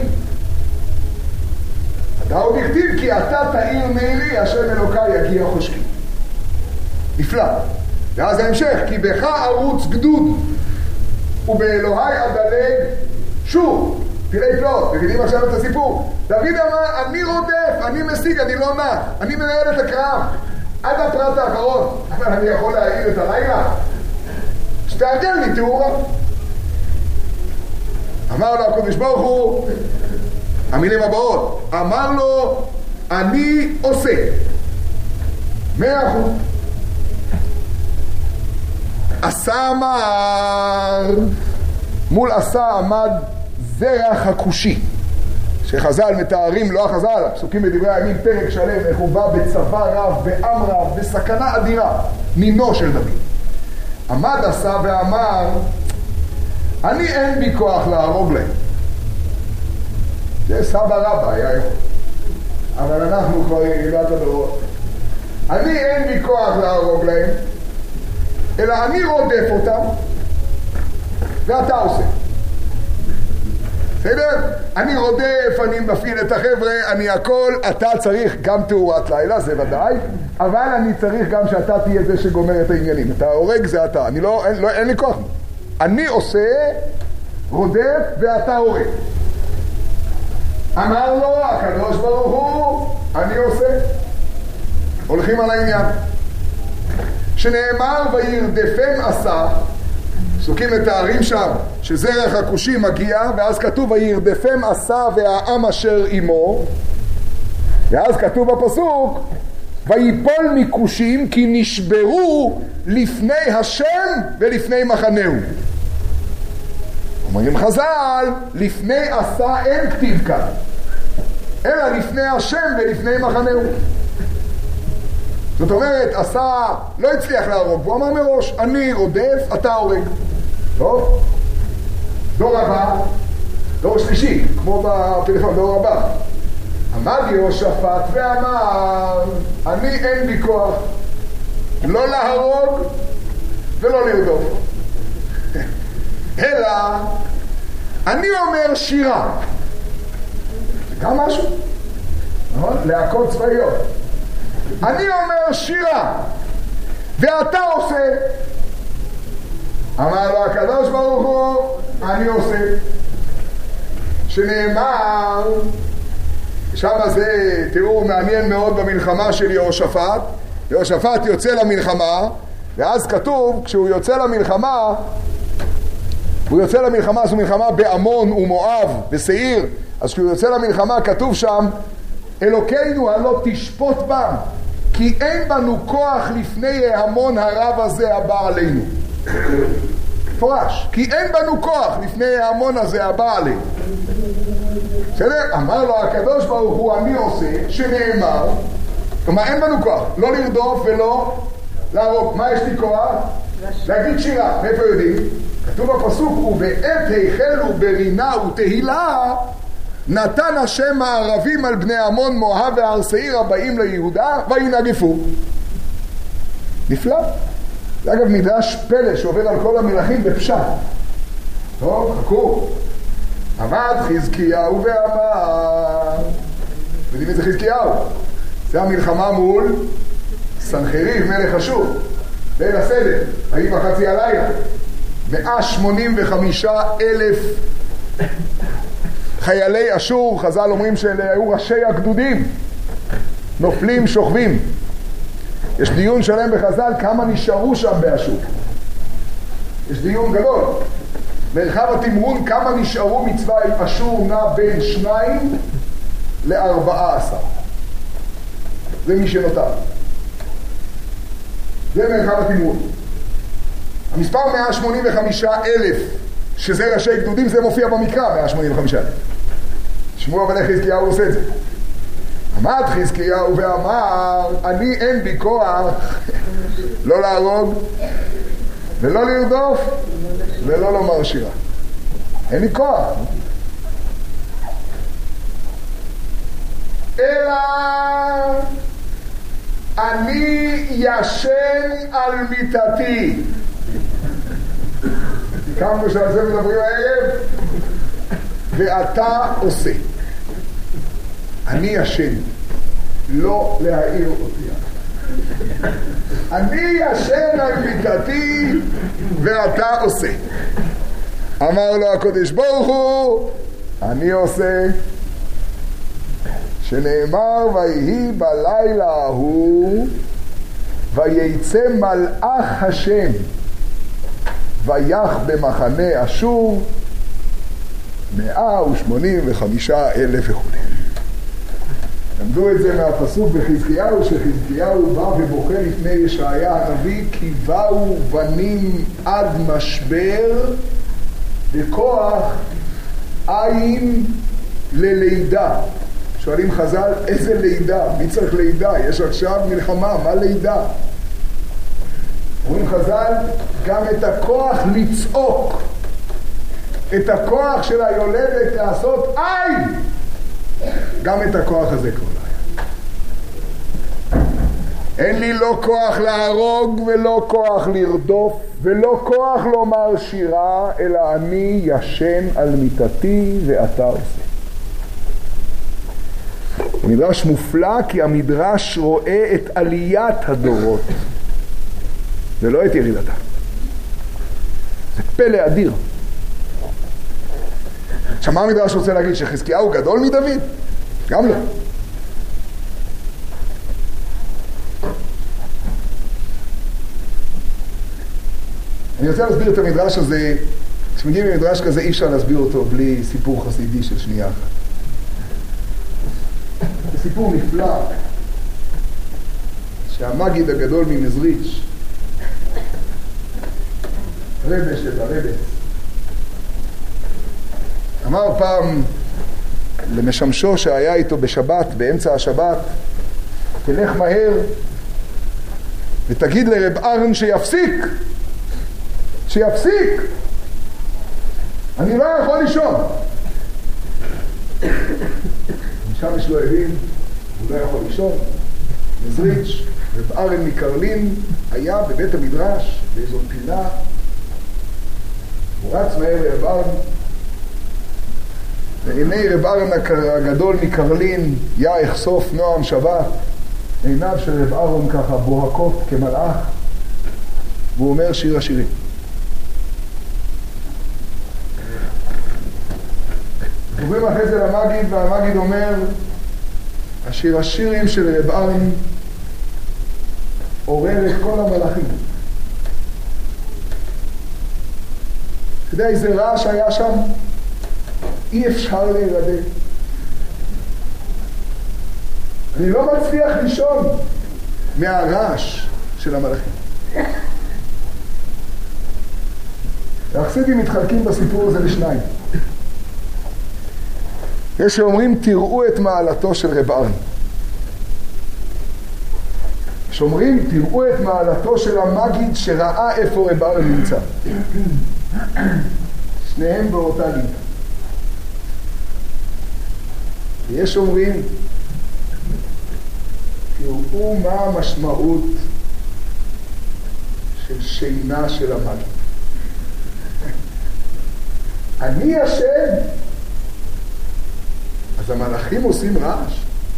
דאוד הכתיב כי אתה תאיר מאירי, השם אלוקי יגיע חושקי. נפלא. ואז ההמשך, כי בך ערוץ גדוד ובאלוהי אדלג שוב. תראי פלאות, מבינים עכשיו את הסיפור. דוד אמר, אני רודף, אני משיג, אני לא נח, אני מנהל את הקרב עד הפרט האחרון. אבל אני יכול להעיר את הלילה? שתארגן לי תאורה. אמר לו הקדוש ברוך הוא, המילים הבאות, אמר לו, אני עושה 100%. עשה אמר, מול עשה עמד זרח הכושי, שחז"ל מתארים, לא החז"ל, הפסוקים בדברי הימים, פרק שלם, איך הוא בא בצבא רב, בעם רב, בסכנה אדירה, נינו של דוד. עמד עשה ואמר, אני אין בי כוח להרוג להם. זה סבא רבא היה יכול, אבל אנחנו כבר ירידת הדורות. אני אין בי כוח להרוג להם, אלא אני רודף אותם, ואתה עושה. בסדר? אני רודף, אני מפעיל את החבר'ה, אני הכל, אתה צריך גם תאורת לילה, זה ודאי, אבל אני צריך גם שאתה תהיה זה שגומר את העניינים. אתה הורג, זה אתה. אין לי כוח. אני עושה, רודף, ואתה הורג. אמר לו, הקדוש ברוך הוא, אני עושה. הולכים על העניין. שנאמר, וירדפם עשה, פסוקים מתארים שם, שזרח הכושי מגיע, ואז כתוב, וירדפם עשה והעם אשר עמו, ואז כתוב בפסוק, ויפול מכושים כי נשברו לפני השם ולפני מחנהו. אומרים חז"ל, לפני עשה אין כתיב כאן, אלא לפני השם ולפני מחנהו. זאת אומרת, עשה לא הצליח להרוג, הוא אמר מראש, אני רודף, אתה הורג. טוב? דור הבא, דור שלישי, כמו בטלפון, דור הבא. עמד יהושפט ואמר, אני אין בי כוח לא להרוג ולא לרדוף. אלא, אני אומר שירה. זה גם משהו, נכון? להקות צבאיות. אני אומר שירה, ואתה עושה. אמר לו הקדוש ברוך הוא, אני עושה. שנאמר, שם זה, תראו, מעניין מאוד במלחמה של יהושפט. יהושפט יוצא למלחמה, ואז כתוב, כשהוא יוצא למלחמה, זו מלחמה בעמון ומואב ושעיר. אז כשהוא יוצא למלחמה כתוב שם, אלוקינו הלא תשפוט בם, כי אין בנו כוח לפני ההמון הרב הזה הבא עלינו. פורש, כי אין בנו כוח לפני ההמון הזה הבא עלינו. בסדר? אמר לו הקדוש ברוך הוא, אני עושה, שנאמר, כלומר אין בנו כוח, לא לרדוף ולא להרוג. מה יש לי כוח? להגיד שירה. מאיפה יודעים? כתוב בפסוק, ובעת החלו ברינה ותהילה, נתן השם הערבים על בני עמון מואב והר שעיר הבאים ליהודה וינגפו. נפלא. זה אגב מדרש פלא שעובר על כל המלכים בפשט. טוב, חכו. עמד חזקיהו ואמר, יודעים מי זה חזקיהו? זה המלחמה מול סנחריב מלך אשור, ליל הסדר, היו בחצי הלילה. 185,000 חיילי אשור, חז"ל אומרים שאלה היו ראשי הגדודים, נופלים, שוכבים. יש דיון שלם בחז"ל כמה נשארו שם באשור. יש דיון גדול. מרחב התמרון כמה נשארו מצבא אשור נע בין 2 ל-14. זה מי שנותר. זה מרחב התמרון. המספר 185,000, שזה ראשי גדודים, זה מופיע במקרא, 185,000. שמעו אבל איך חזקיהו עושה את זה. עמד חזקיהו ואמר, אני אין בי כוח לא להרוג ולא לרדוף ולא לומר שירה. אין לי כוח. אלא אני ישן על מיטתי. סיכמנו שעל זה מדברים הערב. ואתה עושה. אני ישן, לא להעיר אותי. אני ישן על מיטתי ואתה עושה. אמר לו הקדוש ברוך הוא, אני עושה. שנאמר ויהי בלילה ההוא ויצא מלאך השם ויח במחנה אשור 185,000 וכו'. למדו את זה מהפסוק בחזקיהו, שחזקיהו בא ובוכה לפני ישעיה הנביא, כי באו בנים עד משבר וכוח אין ללידה. שואלים חז"ל, איזה לידה? מי צריך לידה? יש עכשיו מלחמה, מה לידה? אומרים חז"ל, גם את הכוח לצעוק, את הכוח של היולדת לעשות אין, גם את הכוח הזה כבר לא היה. אין לי לא כוח להרוג ולא כוח לרדוף ולא כוח לומר שירה, אלא אני ישן על מיטתי ואתה עושה. המדרש מופלא כי המדרש רואה את עליית הדורות ולא את ירידתה. זה פלא אדיר. עכשיו מה המדרש רוצה להגיד? שחזקיהו גדול מדוד? גם לא. אני רוצה להסביר את המדרש הזה. כשמגיעים למדרש כזה אי אפשר להסביר אותו בלי סיפור חסידי של שנייה אחת. זה סיפור נפלא שהמגיד הגדול ממזריץ', רבש של הרבש, אמר פעם למשמשו שהיה איתו בשבת, באמצע השבת, תלך מהר ותגיד לרב ארן שיפסיק, אני לא יכול לישון. משמש לא הבין, הוא לא יכול לישון. מזריץ', רב ארן מקרלין היה בבית המדרש באיזו פינה, הוא רץ מהר לרב ארן, ועיני רב ארן הגדול מקרלין יחשוף נועם שבת, עיניו של רב ארן ככה בוהקות כמלאך, והוא אומר שיר השירים. עוברים אחרי זה למגיד, והמגיד אומר, השיר השירים של רב ארן עורר את כל המלאכים. אתה יודע איזה רעש היה שם? אי אפשר להירדם. אני לא מצליח לישון מהרעש של המלאכים. החסידים מתחלקים בסיפור הזה לשניים. יש שאומרים תראו את מעלתו של רב ארן. שאומרים תראו את מעלתו של המגיד שראה איפה רב ארן נמצא. שניהם באותה לידה. ויש אומרים תראו מה המשמעות של שינה של המגיד. אני ישן, אז המלאכים עושים רעש.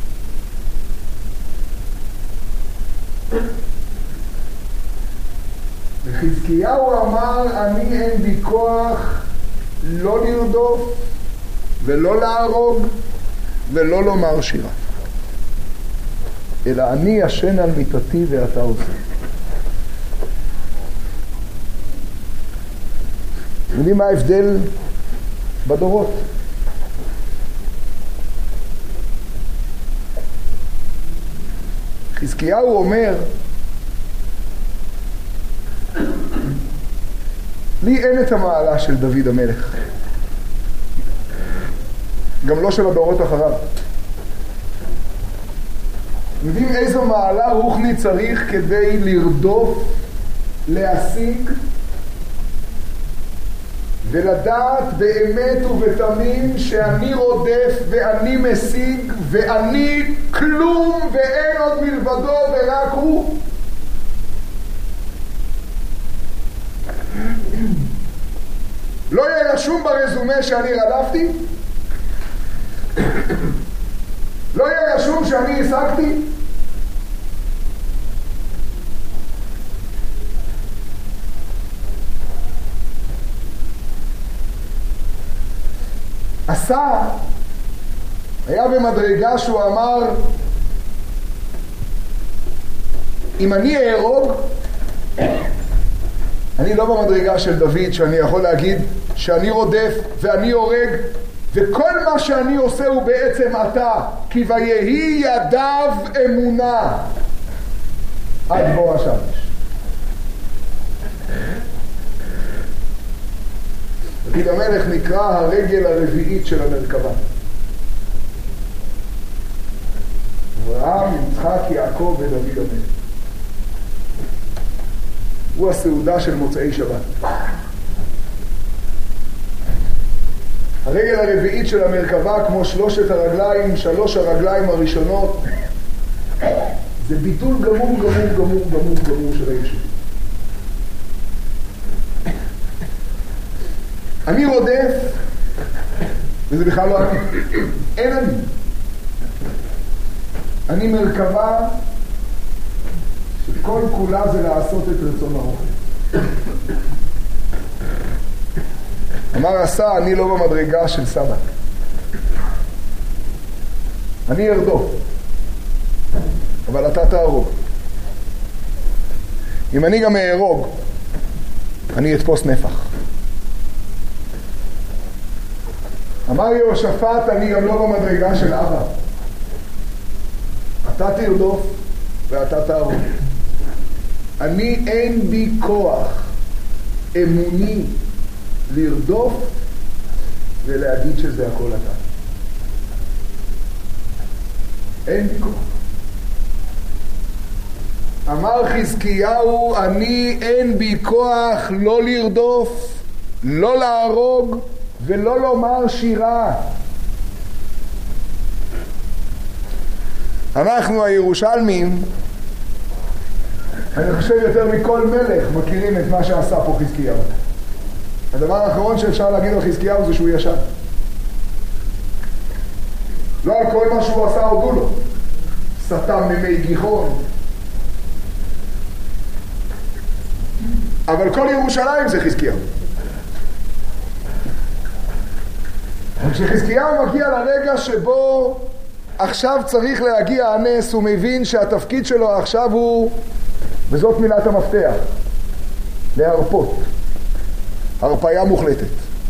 וחזקיהו אמר אני אין בי כוח לא לרדוף ולא להרוג ולא לומר שירה, אלא אני ישן על מיטתי ואתה עושה. יודעים מה ההבדל בדורות? חזקיהו אומר לי אין את המעלה של דוד המלך, גם לא של הדורות אחריו. יודעים איזו מעלה רוחני צריך כדי לרדוף, להשיג ולדעת באמת ובתמים שאני רודף ואני משיג ואני כלום ואין עוד מלבדו ורק הוא. לא יהיה רשום ברזומה שאני רדפתי? לא יהיה רשום שאני השגתי? עשה היה במדרגה שהוא אמר, אם אני אהרוג, אני לא במדרגה של דוד שאני יכול להגיד שאני רודף ואני הורג וכל מה שאני עושה הוא בעצם אתה, כי ויהי ידיו אמונה עד בוא השמש. דוד המלך נקרא הרגל הרביעית של המרכבה. אברהם, יצחק, יעקב ודוד המלך. הוא הסעודה של מוצאי שבת. הרגל הרביעית של המרכבה, כמו שלוש הרגליים הראשונות, זה ביטול גמור של הישות. אני רודף, וזה בכלל לא אני. אין אני. אני מרכבה שכל כולה זה לעשות את רצון האוכל. אמר עשה, אני לא במדרגה של סבא. אני ארדוף, אבל אתה תהרוג. אם אני גם אהרוג, אני אתפוס נפח. אמר יהושפט, אני גם לא במדרגה של אבא. אתה תרדוף ואתה תהרוג. אני אין בי כוח אמוני לרדוף ולהגיד שזה הכל אתה. אין בי כוח. אמר חזקיהו, אני אין בי כוח לא לרדוף, לא להרוג ולא לומר שירה. אנחנו הירושלמים, אני חושב יותר מכל מלך מכירים את מה שעשה פה חזקיהו. הדבר האחרון שאפשר להגיד על חזקיהו זה שהוא ישן. לא על כל מה שהוא עשה הודו לו. סתם ממי גיחון. אבל כל ירושלים זה חזקיהו. כשחזקיהו מגיע לרגע שבו עכשיו צריך להגיע הנס, הוא מבין שהתפקיד שלו עכשיו הוא, וזאת מילת המפתח, להרפות. הרפאיה מוחלטת.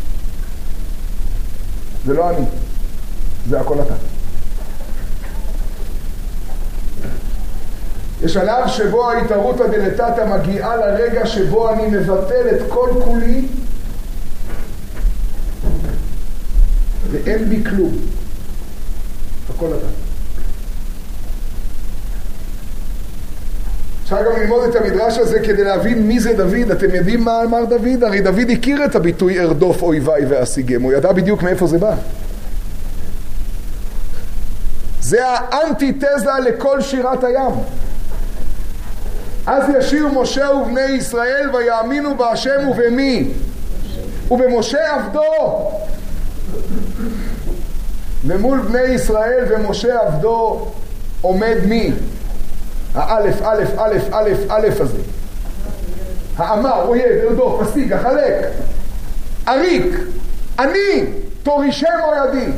זה לא אני, זה הכל אתה. יש שלב שבו ההתערותא דלתתא מגיעה לרגע שבו אני מבטל את כל כולי ואין בי כלום. הכל אתה. אפשר גם ללמוד את המדרש הזה כדי להבין מי זה דוד. אתם יודעים מה אמר דוד? הרי דוד הכיר את הביטוי ארדוף אויביי ואשיגם. הוא ידע בדיוק מאיפה זה בא. זה האנטיתזה לכל שירת הים. אז ישיר משה ובני ישראל ויאמינו בהשם ובמי? ובמשה עבדו. ומול בני ישראל ומשה עבדו עומד מי? האלף, אלף, אלף, אלף, אלף הזה. האמר, אויב, ארדוף, משיג, החלק, עריק, אני, תורישם או ידי.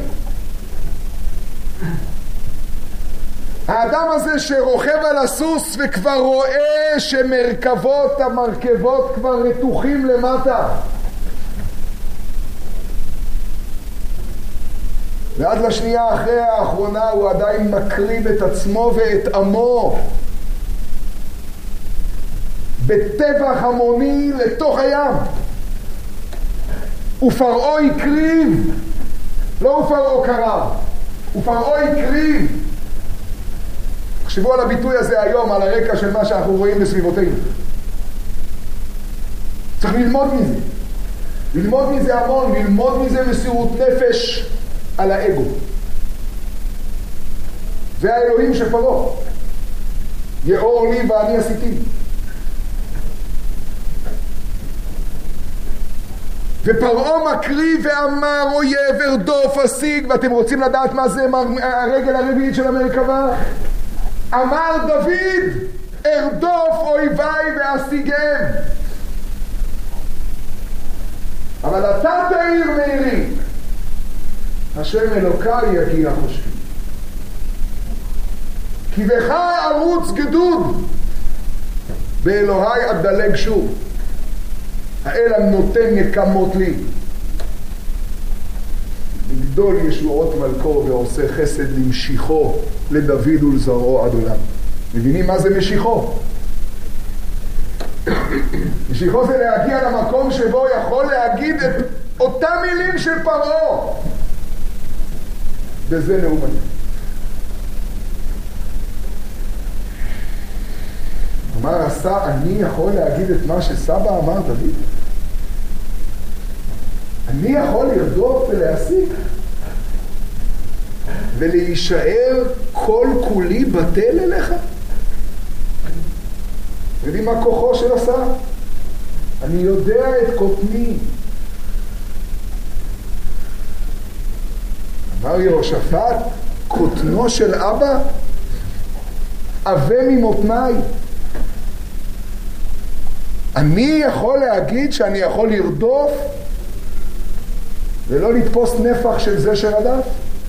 האדם הזה שרוכב על הסוס וכבר רואה שמרכבות, המרכבות כבר רתוחים למטה. ועד לשנייה אחרי האחרונה הוא עדיין מקריב את עצמו ואת עמו בטבח המוני לתוך הים. ופרעה הקריב, לא ופרעה קרב, ופרעה הקריב. תחשבו על הביטוי הזה היום, על הרקע של מה שאנחנו רואים בסביבותינו. צריך ללמוד מזה. ללמוד מזה המון, ללמוד מזה מסירות נפש על האגו. זה האלוהים של פרעה. יאור לי ואני עשיתי. ופרעה מקריב ואמר אויב ארדוף אשיג, ואתם רוצים לדעת מה זה הרגל הרביעית של המרכבה? אמר דוד ארדוף אויביי ואשיגם. אבל אתה תאיר מאירי, השם אלוקיי יגיע חושבי. כי בך ערוץ גדוד, באלוהי אדלג שוב. האל הנותן נקמות לי. לגדול ישועות מלכו ועושה חסד למשיכו לדוד ולזרעו עד עולם. מבינים מה זה משיכו? משיכו זה להגיע למקום שבו יכול להגיד את אותם מילים של פרעה. וזה נאום אני. אמר עשה, אני יכול להגיד את מה שסבא אמר דוד? אני יכול לרדוף ולהשיג ולהישאר כל כולי בטל אליך? יודעים מה כוחו של עשה? אני יודע את קוטני. אמר יהושפט, קוטנו של אבא עבה ממותניי. אני יכול להגיד שאני יכול לרדוף ולא לתפוס נפח של זה שרדף?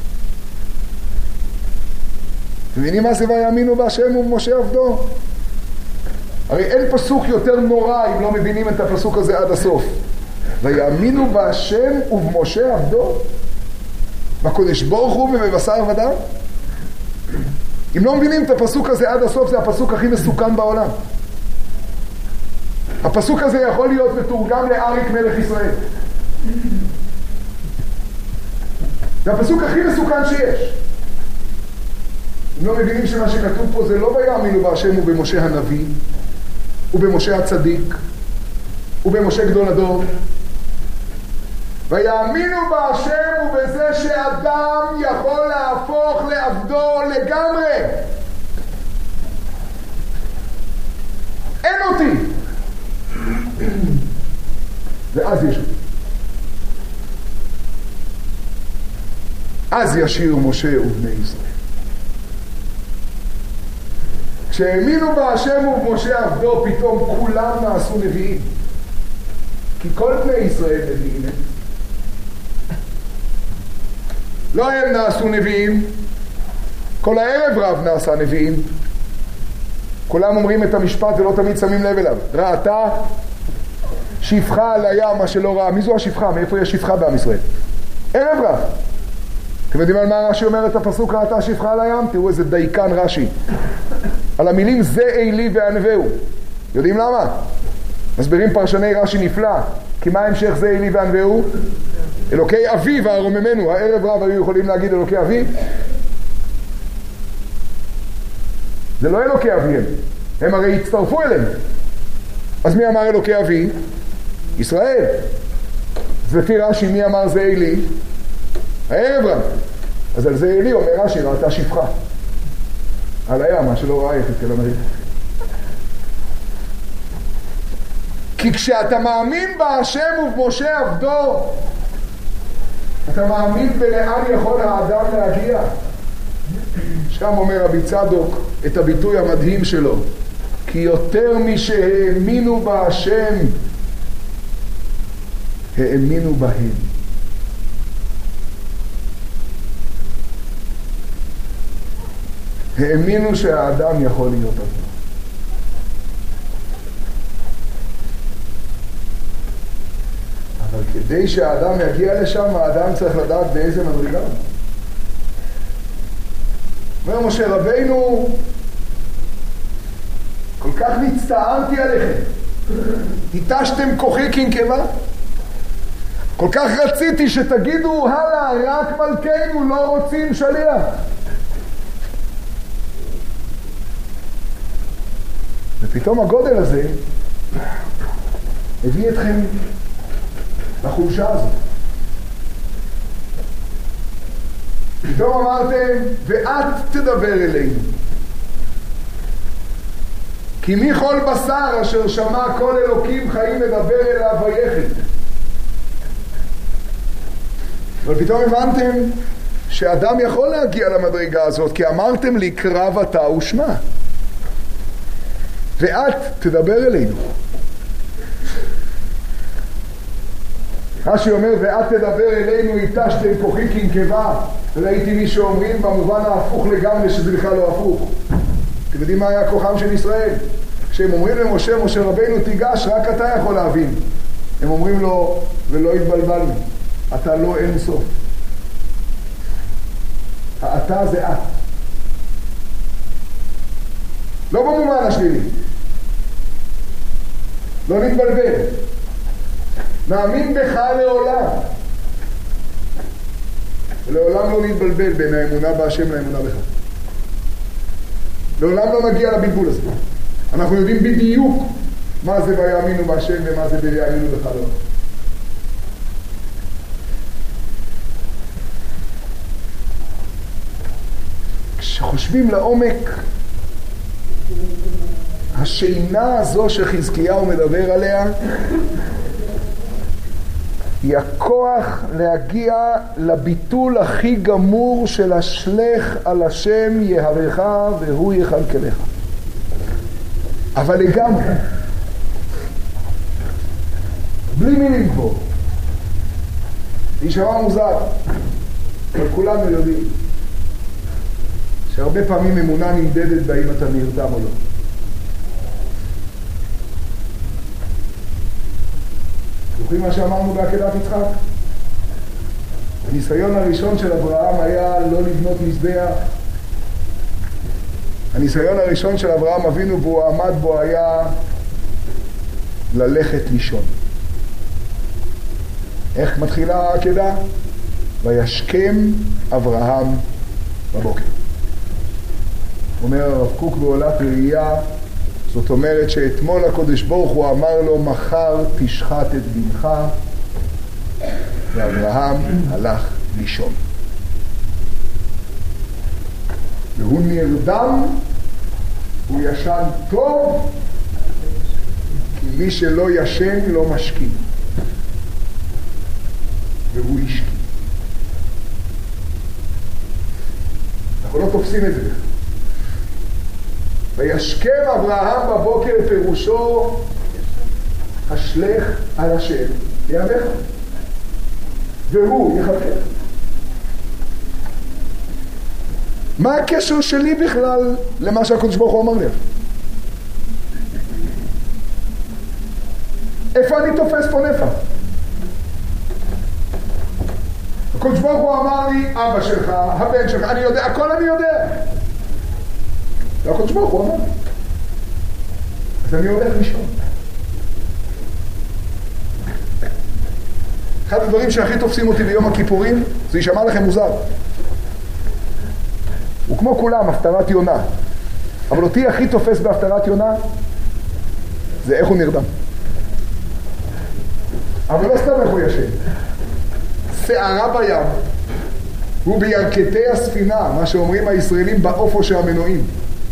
אתם מבינים מה זה ויאמינו בהשם ובמשה עבדו? הרי אין פסוק יותר נורא אם לא מבינים את הפסוק הזה עד הסוף. ויאמינו בהשם ובמשה עבדו, בקודש ברוך הוא ובבשר ודם. אם לא מבינים את הפסוק הזה עד הסוף, זה הפסוק הכי מסוכן בעולם. הפסוק הזה יכול להיות מתורגם לאריק מלך ישראל. זה הפסוק הכי מסוכן שיש. אם לא מבינים שמה שכתוב פה זה לא ויאמינו בהשם ובמשה הנביא ובמשה הצדיק ובמשה גדול הדור. ויאמינו בהשם ובזה שאדם יכול להפוך לעבדו לגמרי. אין אותי. ואז יש אותי. אז ישיר משה ובני ישראל. כשהאמינו בהשם ובמשה עבדו, פתאום כולם נעשו נביאים. כי כל בני ישראל נביאים. לא הם נעשו נביאים, כל הערב רב נעשה נביאים. כולם אומרים את המשפט ולא תמיד שמים לב אליו. ראתה שפחה על הים, מה שלא ראה. מי זו השפחה? מאיפה יש שפחה בעם ישראל? ערב רב. אתם יודעים על מה רש"י אומר את הפסוק ראתה שפחה על הים? תראו איזה דייקן רש"י. על המילים זה אלי וענווהו. יודעים למה? מסבירים פרשני רש"י נפלא. כי מה המשך זה אלי וענווהו? אלוקי אבי והרוממנו. הערב רב היו יכולים להגיד אלוקי אבי? זה לא אלוקי אבי הם הרי הצטרפו אליהם. אז מי אמר אלוקי אבי? ישראל. אז לפי רש"י מי אמר זה אלי? הערב רב. אז על זה אלי אומר רש"י ראתה שפחה על הים, מה שלא ראה יחזקאל המלך. כי כשאתה מאמין בהשם ובמשה עבדו, אתה מאמין בלאן יכול האדם להגיע. שם אומר רבי צדוק את הביטוי המדהים שלו, כי יותר משהאמינו בהשם האמינו בהם. האמינו שהאדם יכול להיות עבדו. אבל כדי שהאדם יגיע לשם, האדם צריך לדעת באיזה מדרגה. אומר משה רבינו, כל כך נצטערתי עליכם, התשתם כוחי כנקבה, כל כך רציתי שתגידו הלאה, רק מלכנו לא רוצים שליח. ופתאום הגודל הזה הביא אתכם לחולשה הזאת. פתאום אמרתם, ואת תדבר אלינו. כי מכל בשר אשר שמע כל אלוקים חיים מדבר אליו ויחד. אבל פתאום הבנתם שאדם יכול להגיע למדרגה הזאת, כי אמרתם לי קרב אתה ושמע. ואת תדבר אלינו. רש"י אומר, ואת תדבר אלינו איתשתם כוחי כנקבה. ראיתי מי שאומרים במובן ההפוך לגמרי, שזה בכלל לא הפוך. אתם יודעים מה היה כוחם של ישראל? כשהם אומרים למשה, משה רבינו תיגש, רק אתה יכול להבין. הם אומרים לו, ולא התבלבלנו, אתה לא אין סוף. האתה זה את. לא במובן השלילי. לא נתבלבל. נאמין בך לעולם. ולעולם לא נתבלבל בין האמונה בהשם לאמונה בך. לעולם לא נגיע לבלבול הזה. אנחנו יודעים בדיוק מה זה ביאמינו בהשם ומה זה ביאמינו בך לעולם. כשחושבים לעומק, השינה הזו שחזקיהו מדבר עליה, היא הכוח להגיע לביטול הכי גמור של השלך על השם יהבך והוא יכלכלך. אבל לגמרי. בלי מילים פה. נשמע מוזר, אבל כולנו יודעים שהרבה פעמים אמונה נמדדת בה אם אתה נרדם או לא. זוכרים מה שאמרנו בעקדת יצחק? הניסיון הראשון של אברהם היה לא לבנות מזבח. הניסיון הראשון של אברהם אבינו והוא עמד בו היה ללכת לישון. איך מתחילה העקדה? וישכם אברהם בבוקר. אומר הרב קוק בעולת ראייה, זאת אומרת שאתמול הקדוש ברוך הוא אמר לו מחר תשחט את בנך, ואברהם הלך לישון. והוא נרדם, הוא ישן טוב, כי מי שלא ישן לא משכים. והוא השכים. אנחנו לא תופסים את זה. וישכם אברהם בבוקר פירושו השלך על השם יהבך והוא יכלכל. מה הקשר שלי בכלל למה שהקדוש ברוך הוא אמר לי? איפה אני תופס פה נפח? הקדוש ברוך הוא אמר לי אבא שלך, הבן שלך, אני יודע, הכל אני יודע. והקדוש ברוך הוא אמר. אז אני הולך לישון. אחד הדברים שהכי תופסים אותי ביום הכיפורים, זה יישמע לכם מוזר. הוא כמו כולם, הפטרת יונה. אבל אותי הכי תופס בהפטרת יונה, זה איך הוא נרדם. אבל לא סתם איך הוא ישן. שערה בים, הוא בירכתי הספינה, מה שאומרים הישראלים באופו של המנועים.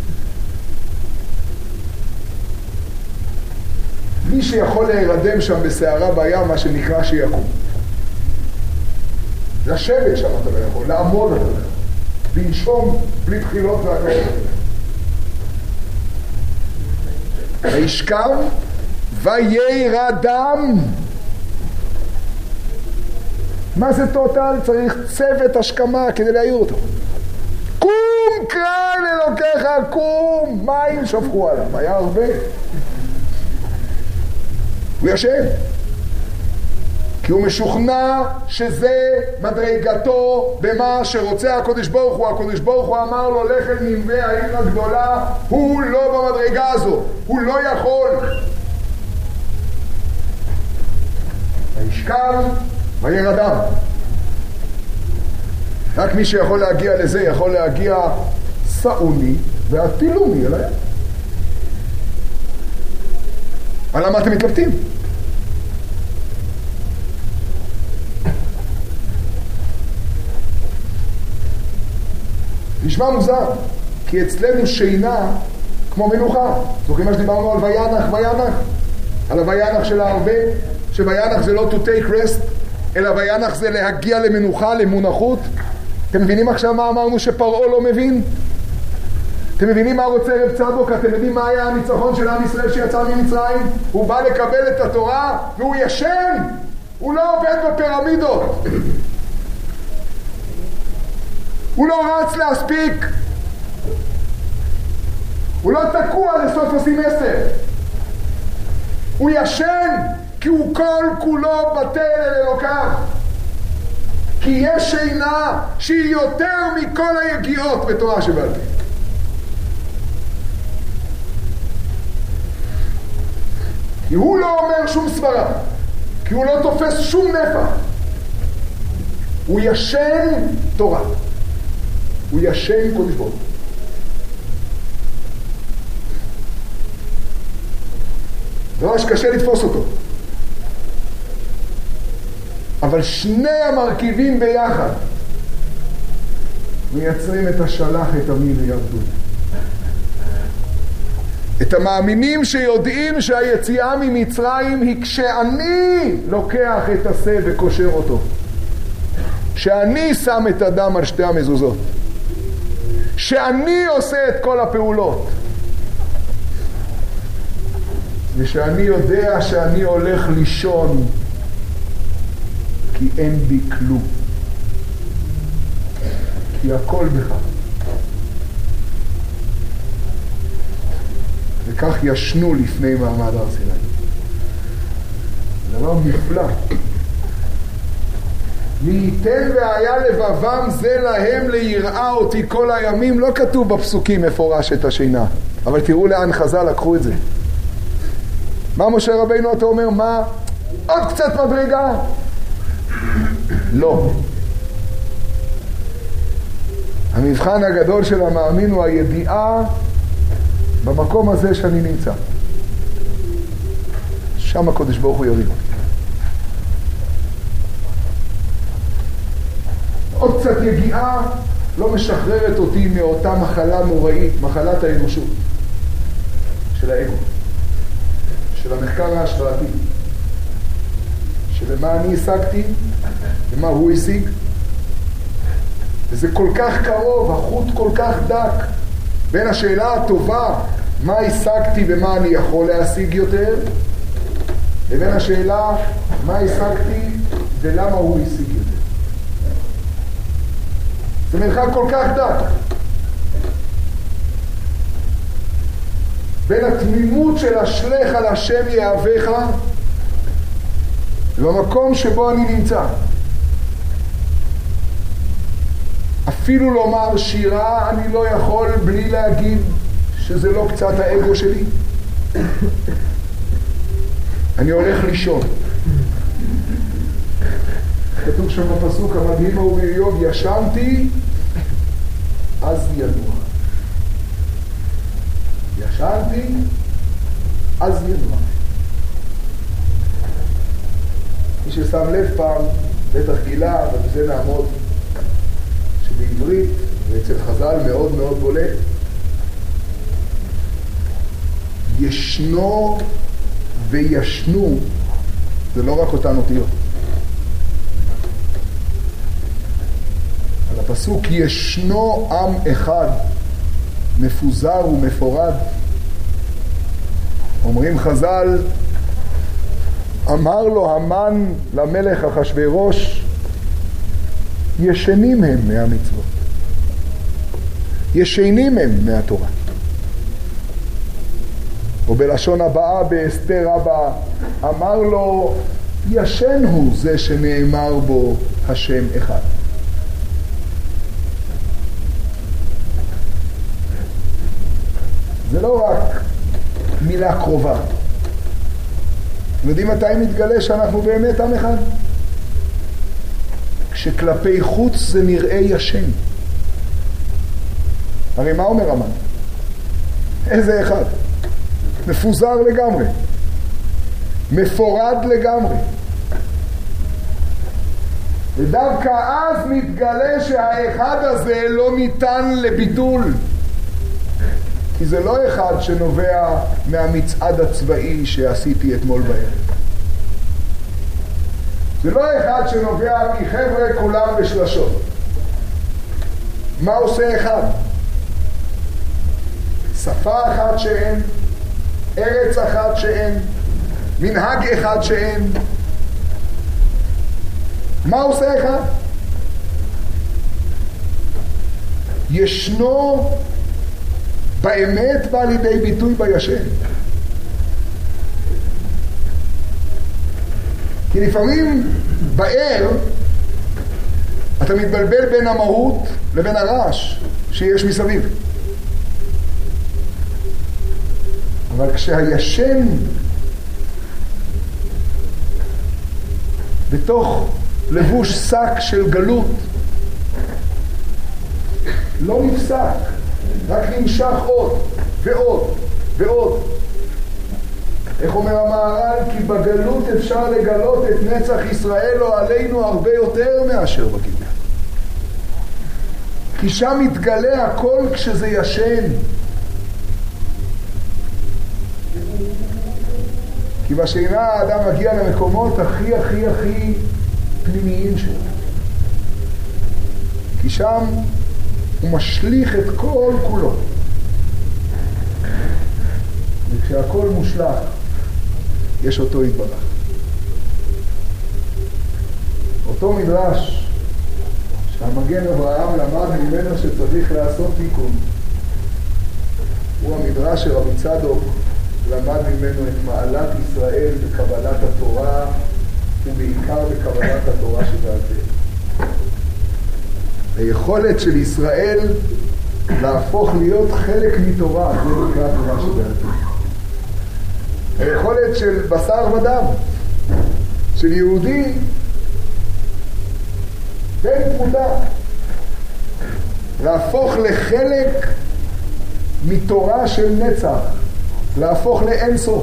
מי שיכול להירדם שם בשערה בים, מה שנקרא שיקום. לשבת שם אתה לא יכול, לעמוד אתה לא יכול. לנשום בלי בחילות והקלות. וישכב וירדם. מה זה טוטל? צריך צוות השכמה כדי להעיר אותו. קום קרא לאלוקיך, קום! מים שפכו עליו, היה הרבה. הוא ישן. כי הוא משוכנע שזה מדרגתו במה שרוצה הקדוש ברוך הוא. הקדוש ברוך הוא אמר לו, לך אל נינווה העיר הגדולה, הוא לא במדרגה הזו, הוא לא יכול. וישכב וירדם. רק מי שיכול להגיע לזה יכול להגיע סעוני והפילוני אליי. אבל למה אתם מתלבטים? נשמע מוזר, כי אצלנו שינה כמו מנוחה. זוכרים מה שדיברנו על וינח, וינח? על הוינח של ההרבה, שוינח זה לא to take rest, אלא וינח זה להגיע למנוחה, למונחות. אתם מבינים עכשיו מה אמרנו שפרעה לא מבין? אתם מבינים מה רוצה רב צדוק? אתם יודעים מה היה הניצחון של עם ישראל שיצא ממצרים? הוא בא לקבל את התורה והוא ישן, הוא לא עובד בפירמידות, הוא לא רץ להספיק, הוא לא תקוע לסוף הסמסטר, הוא ישן כי הוא כל כולו בטל אל אלוקיו, כי יש שינה שהיא יותר מכל היגיעות בתורה שבעל פה. כי הוא לא אומר שום סברה, כי הוא לא תופס שום נפח, הוא ישן תורה, הוא ישן קודש ברוך הוא. דבר שקשה לתפוס אותו, אבל שני המרכיבים ביחד מייצרים את השלח, את עמי ויעבדו. את המאמינים שיודעים שהיציאה ממצרים היא כשאני לוקח את השה וקושר אותו, שאני שם את הדם על שתי המזוזות, שאני עושה את כל הפעולות, ושאני יודע שאני הולך לישון כי אין בי כלום, כי הכל בך. וכך ישנו לפני מעמד הר סיני. דבר נפלא. מי ייתן והיה לבבם זה להם ליראה אותי כל הימים. לא כתוב בפסוקים מפורש את השינה, אבל תראו לאן חז"ל לקחו את זה. מה משה רבינו אתה אומר? מה? עוד קצת מדרגה? לא. המבחן הגדול של המאמין הוא הידיעה במקום הזה שאני נמצא. שם הקודש ברוך הוא ירים. עוד קצת יגיעה לא משחררת אותי מאותה מחלה נוראית, מחלת האנושות, של האגו, של המחקר ההשוואתי, שלמה אני השגתי ומה הוא השיג, וזה כל כך קרוב, החוט כל כך דק בין השאלה הטובה מה השגתי ומה אני יכול להשיג יותר, לבין השאלה מה השגתי ולמה הוא השיג יותר. זה מרחק כל כך דק בין התמימות של השלך על השם יאהבך ובמקום שבו אני נמצא. אפילו לומר שירה אני לא יכול בלי להגיד שזה לא קצת האגו שלי. אני הולך לישון. כתוב שם בפסוק המדהים ההוא באיוב, ישנתי אז ינוע. ישנתי אז ינוע. מי ששם לב פעם בטח גילה, ובזה נעמוד, שבעברית ואצל חז"ל מאוד מאוד בולט, ישנו וישנו זה לא רק אותן אותיות. על הפסוק ישנו עם אחד מפוזר ומפורד, אומרים חז"ל, אמר לו המן למלך אחשוורוש, ישנים הם מהמצוות, ישנים הם מהתורה. ובלשון הבאה באסתר רבה, אמר לו, ישן הוא זה שנאמר בו השם אחד. זה לא רק מילה קרובה. אתם יודעים מתי מתגלה שאנחנו באמת עם אחד? כשכלפי חוץ זה נראה ישן. הרי מה אומר המן? איזה אחד? מפוזר לגמרי, מפורד לגמרי. ודווקא אז מתגלה שהאחד הזה לא ניתן לביטול, כי זה לא אחד שנובע מהמצעד הצבאי שעשיתי אתמול בערב. זה לא אחד שנובע מחבר'ה כולם בשלשות. מה עושה אחד? שפה אחת שאין, ארץ אחת שאין, מנהג אחד שאין. מה עושה אחד? ישנו באמת בא לידי ביטוי בישן. כי לפעמים בער אתה מתבלבל בין המהות לבין הרעש שיש מסביב. אבל כשהישן בתוך לבוש שק של גלות לא נפסק, רק נמשך עוד ועוד ועוד. איך אומר המהר"ל? כי בגלות אפשר לגלות את נצח ישראל או עלינו הרבה יותר מאשר בגלות. כי שם מתגלה הכל כשזה ישן. כי בשינה האדם מגיע למקומות הכי הכי הכי פנימיים שלו. כי שם הוא משליך את כל כולו. וכשהכל מושלח, יש אותו יתברך. אותו מדרש שהמגן אברהם למד ממנו שצריך לעשות תיקון, הוא המדרש שרבי צדוק למד ממנו את מעלת ישראל בקבלת התורה, ובעיקר בקבלת התורה שבעל פה. היכולת של ישראל להפוך להיות חלק מתורה, זה נקרא תורה שבעל פה. היכולת של בשר ודם, של יהודי, בן פרוטה, להפוך לחלק מתורה של נצח, להפוך לאין סוף.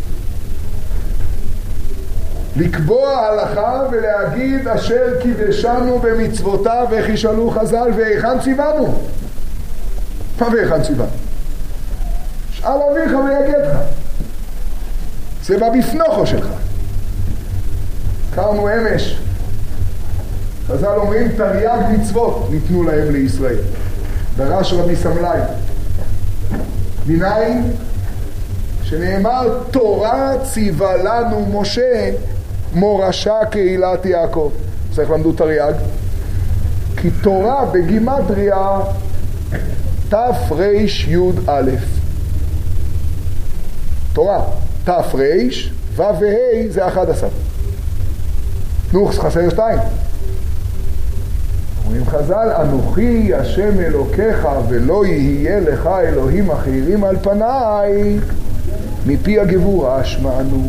לקבוע הלכה ולהגיד אשר קידשנו במצוותיו איך ישאלו חז"ל והיכן ציוונו. מה והיכן ציוונו? שאל אביך ויגדך. זה בבפנוכו שלך. קראנו אמש, חז"ל אומרים תרי"ג מצוות ניתנו להם לישראל. דרש רבי סמלאי. מניין שנאמר תורה ציווה לנו משה מורשה קהילת יעקב. צריך למדו תרי"ג. כי תורה בגימטריה תר"י. תורה תר"י ו וה' זה 11. נו, חסר 2. אומרים חז"ל, אנוכי השם אלוקיך ולא יהיה לך אלוהים אחרים על פניי, מפי הגבורה שמענו.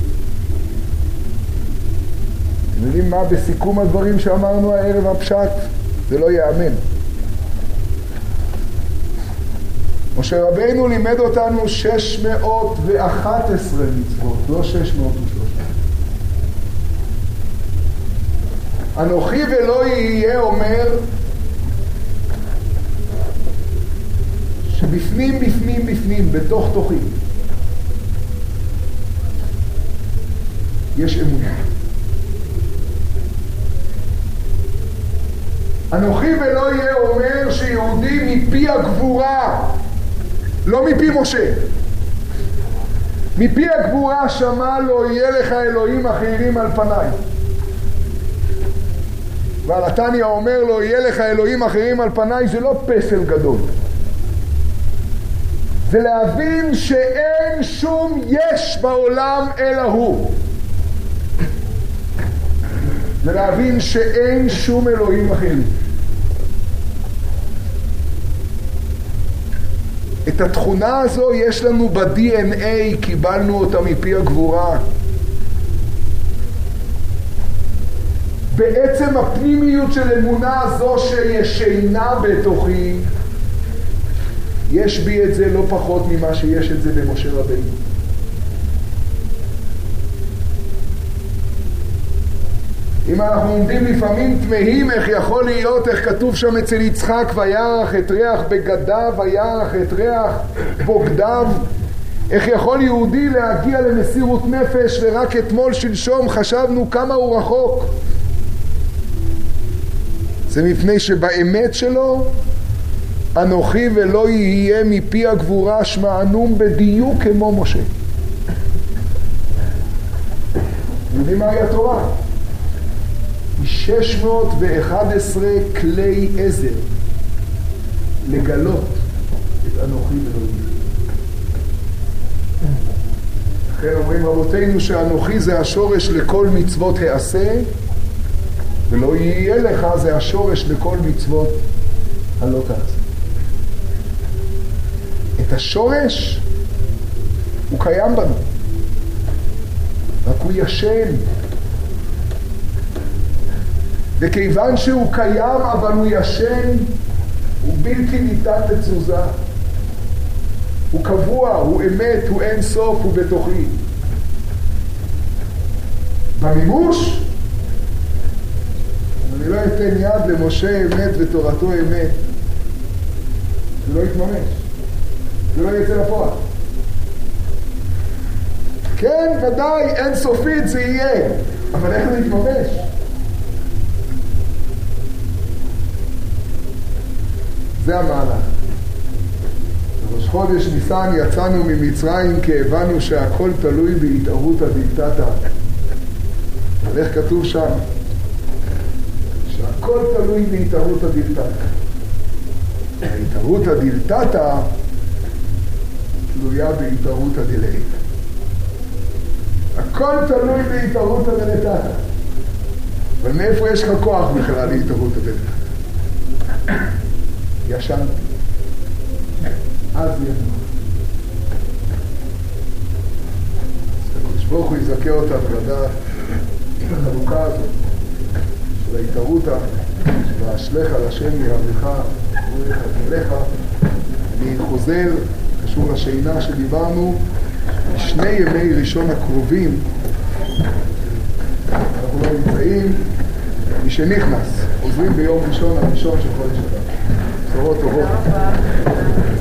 אתם יודעים מה בסיכום הדברים שאמרנו הערב הפשט? זה לא יאמן. משה רבינו לימד אותנו 611 מצוות, לא 613. אנוכי ולא יהיה אומר שבפנים, בפנים, בפנים, בתוך תוכי יש אמונה. אנוכי ולא יהיה אומר שיהודי מפי הגבורה, לא מפי משה, מפי הגבורה שמע לא יהיה לך אלוהים אחרים על פניי. ועל התניא אומר לו יהיה לך אלוהים אחרים על פניי, זה לא פסל גדול, זה להבין שאין שום יש בעולם אלא הוא, זה להבין שאין שום אלוהים אחרים. את התכונה הזו יש לנו ב-DNA, קיבלנו אותה מפי הגבורה. בעצם הפנימיות של אמונה הזו שישנה בתוכי, יש בי את זה לא פחות ממה שיש את זה במשה רבינו. אם אנחנו עומדים לפעמים תמהים איך יכול להיות, איך כתוב שם אצל יצחק וירח את ריח בגדיו, וירח את ריח בוגדיו, איך יכול יהודי להגיע למסירות נפש ורק אתמול שלשום חשבנו כמה הוא רחוק? זה מפני שבאמת שלו אנוכי ולא יהיה מפי הגבורה שמענום בדיוק כמו משה. יודעים מהי התורה? 611 כלי עזר לגלות את אנוכי ולא יהיה. לכן אומרים רבותינו שאנוכי זה השורש לכל מצוות העשה, ולא יהיה לך זה השורש לכל מצוות הלא תעשה. את השורש הוא קיים בנו, רק הוא ישן. וכיוון שהוא קיים אבל הוא ישן, הוא בלתי ניתן לתזוזה. הוא קבוע, הוא אמת, הוא אין סוף, הוא בתוכי. במימוש, אני לא אתן יד למשה אמת ותורתו אמת. זה לא יתממש. זה לא יצא לפועל. כן, ודאי, אין סופית זה יהיה. אבל איך זה יתממש? זה המהלך. בראש חודש ניסן יצאנו ממצרים כי הבנו שהכל תלוי בהתערותא דילתתא. אבל איך כתוב שם? שהכל תלוי בהתערותא דילתתא. ההתערותא דילתתא תלויה בהתערותא דילתתא. הכל תלוי בהתערותא דילתתא. אבל מאיפה יש לך כוח בכלל להתערותא דילתתא? ישנתי. אז ישנתי. הקדוש ברוך הוא יזכה אותנו לדעת את החלוקה הזאת של ההתערותא, של האשליך לשם יהבך ורוח אליך. אני חוזר, קשור לשינה שדיברנו, בשני ימי ראשון הקרובים אנחנו לא נמצאים, מי שנכנס, חוזרים ביום ראשון הראשון של חודש אדר. בשורות טובות.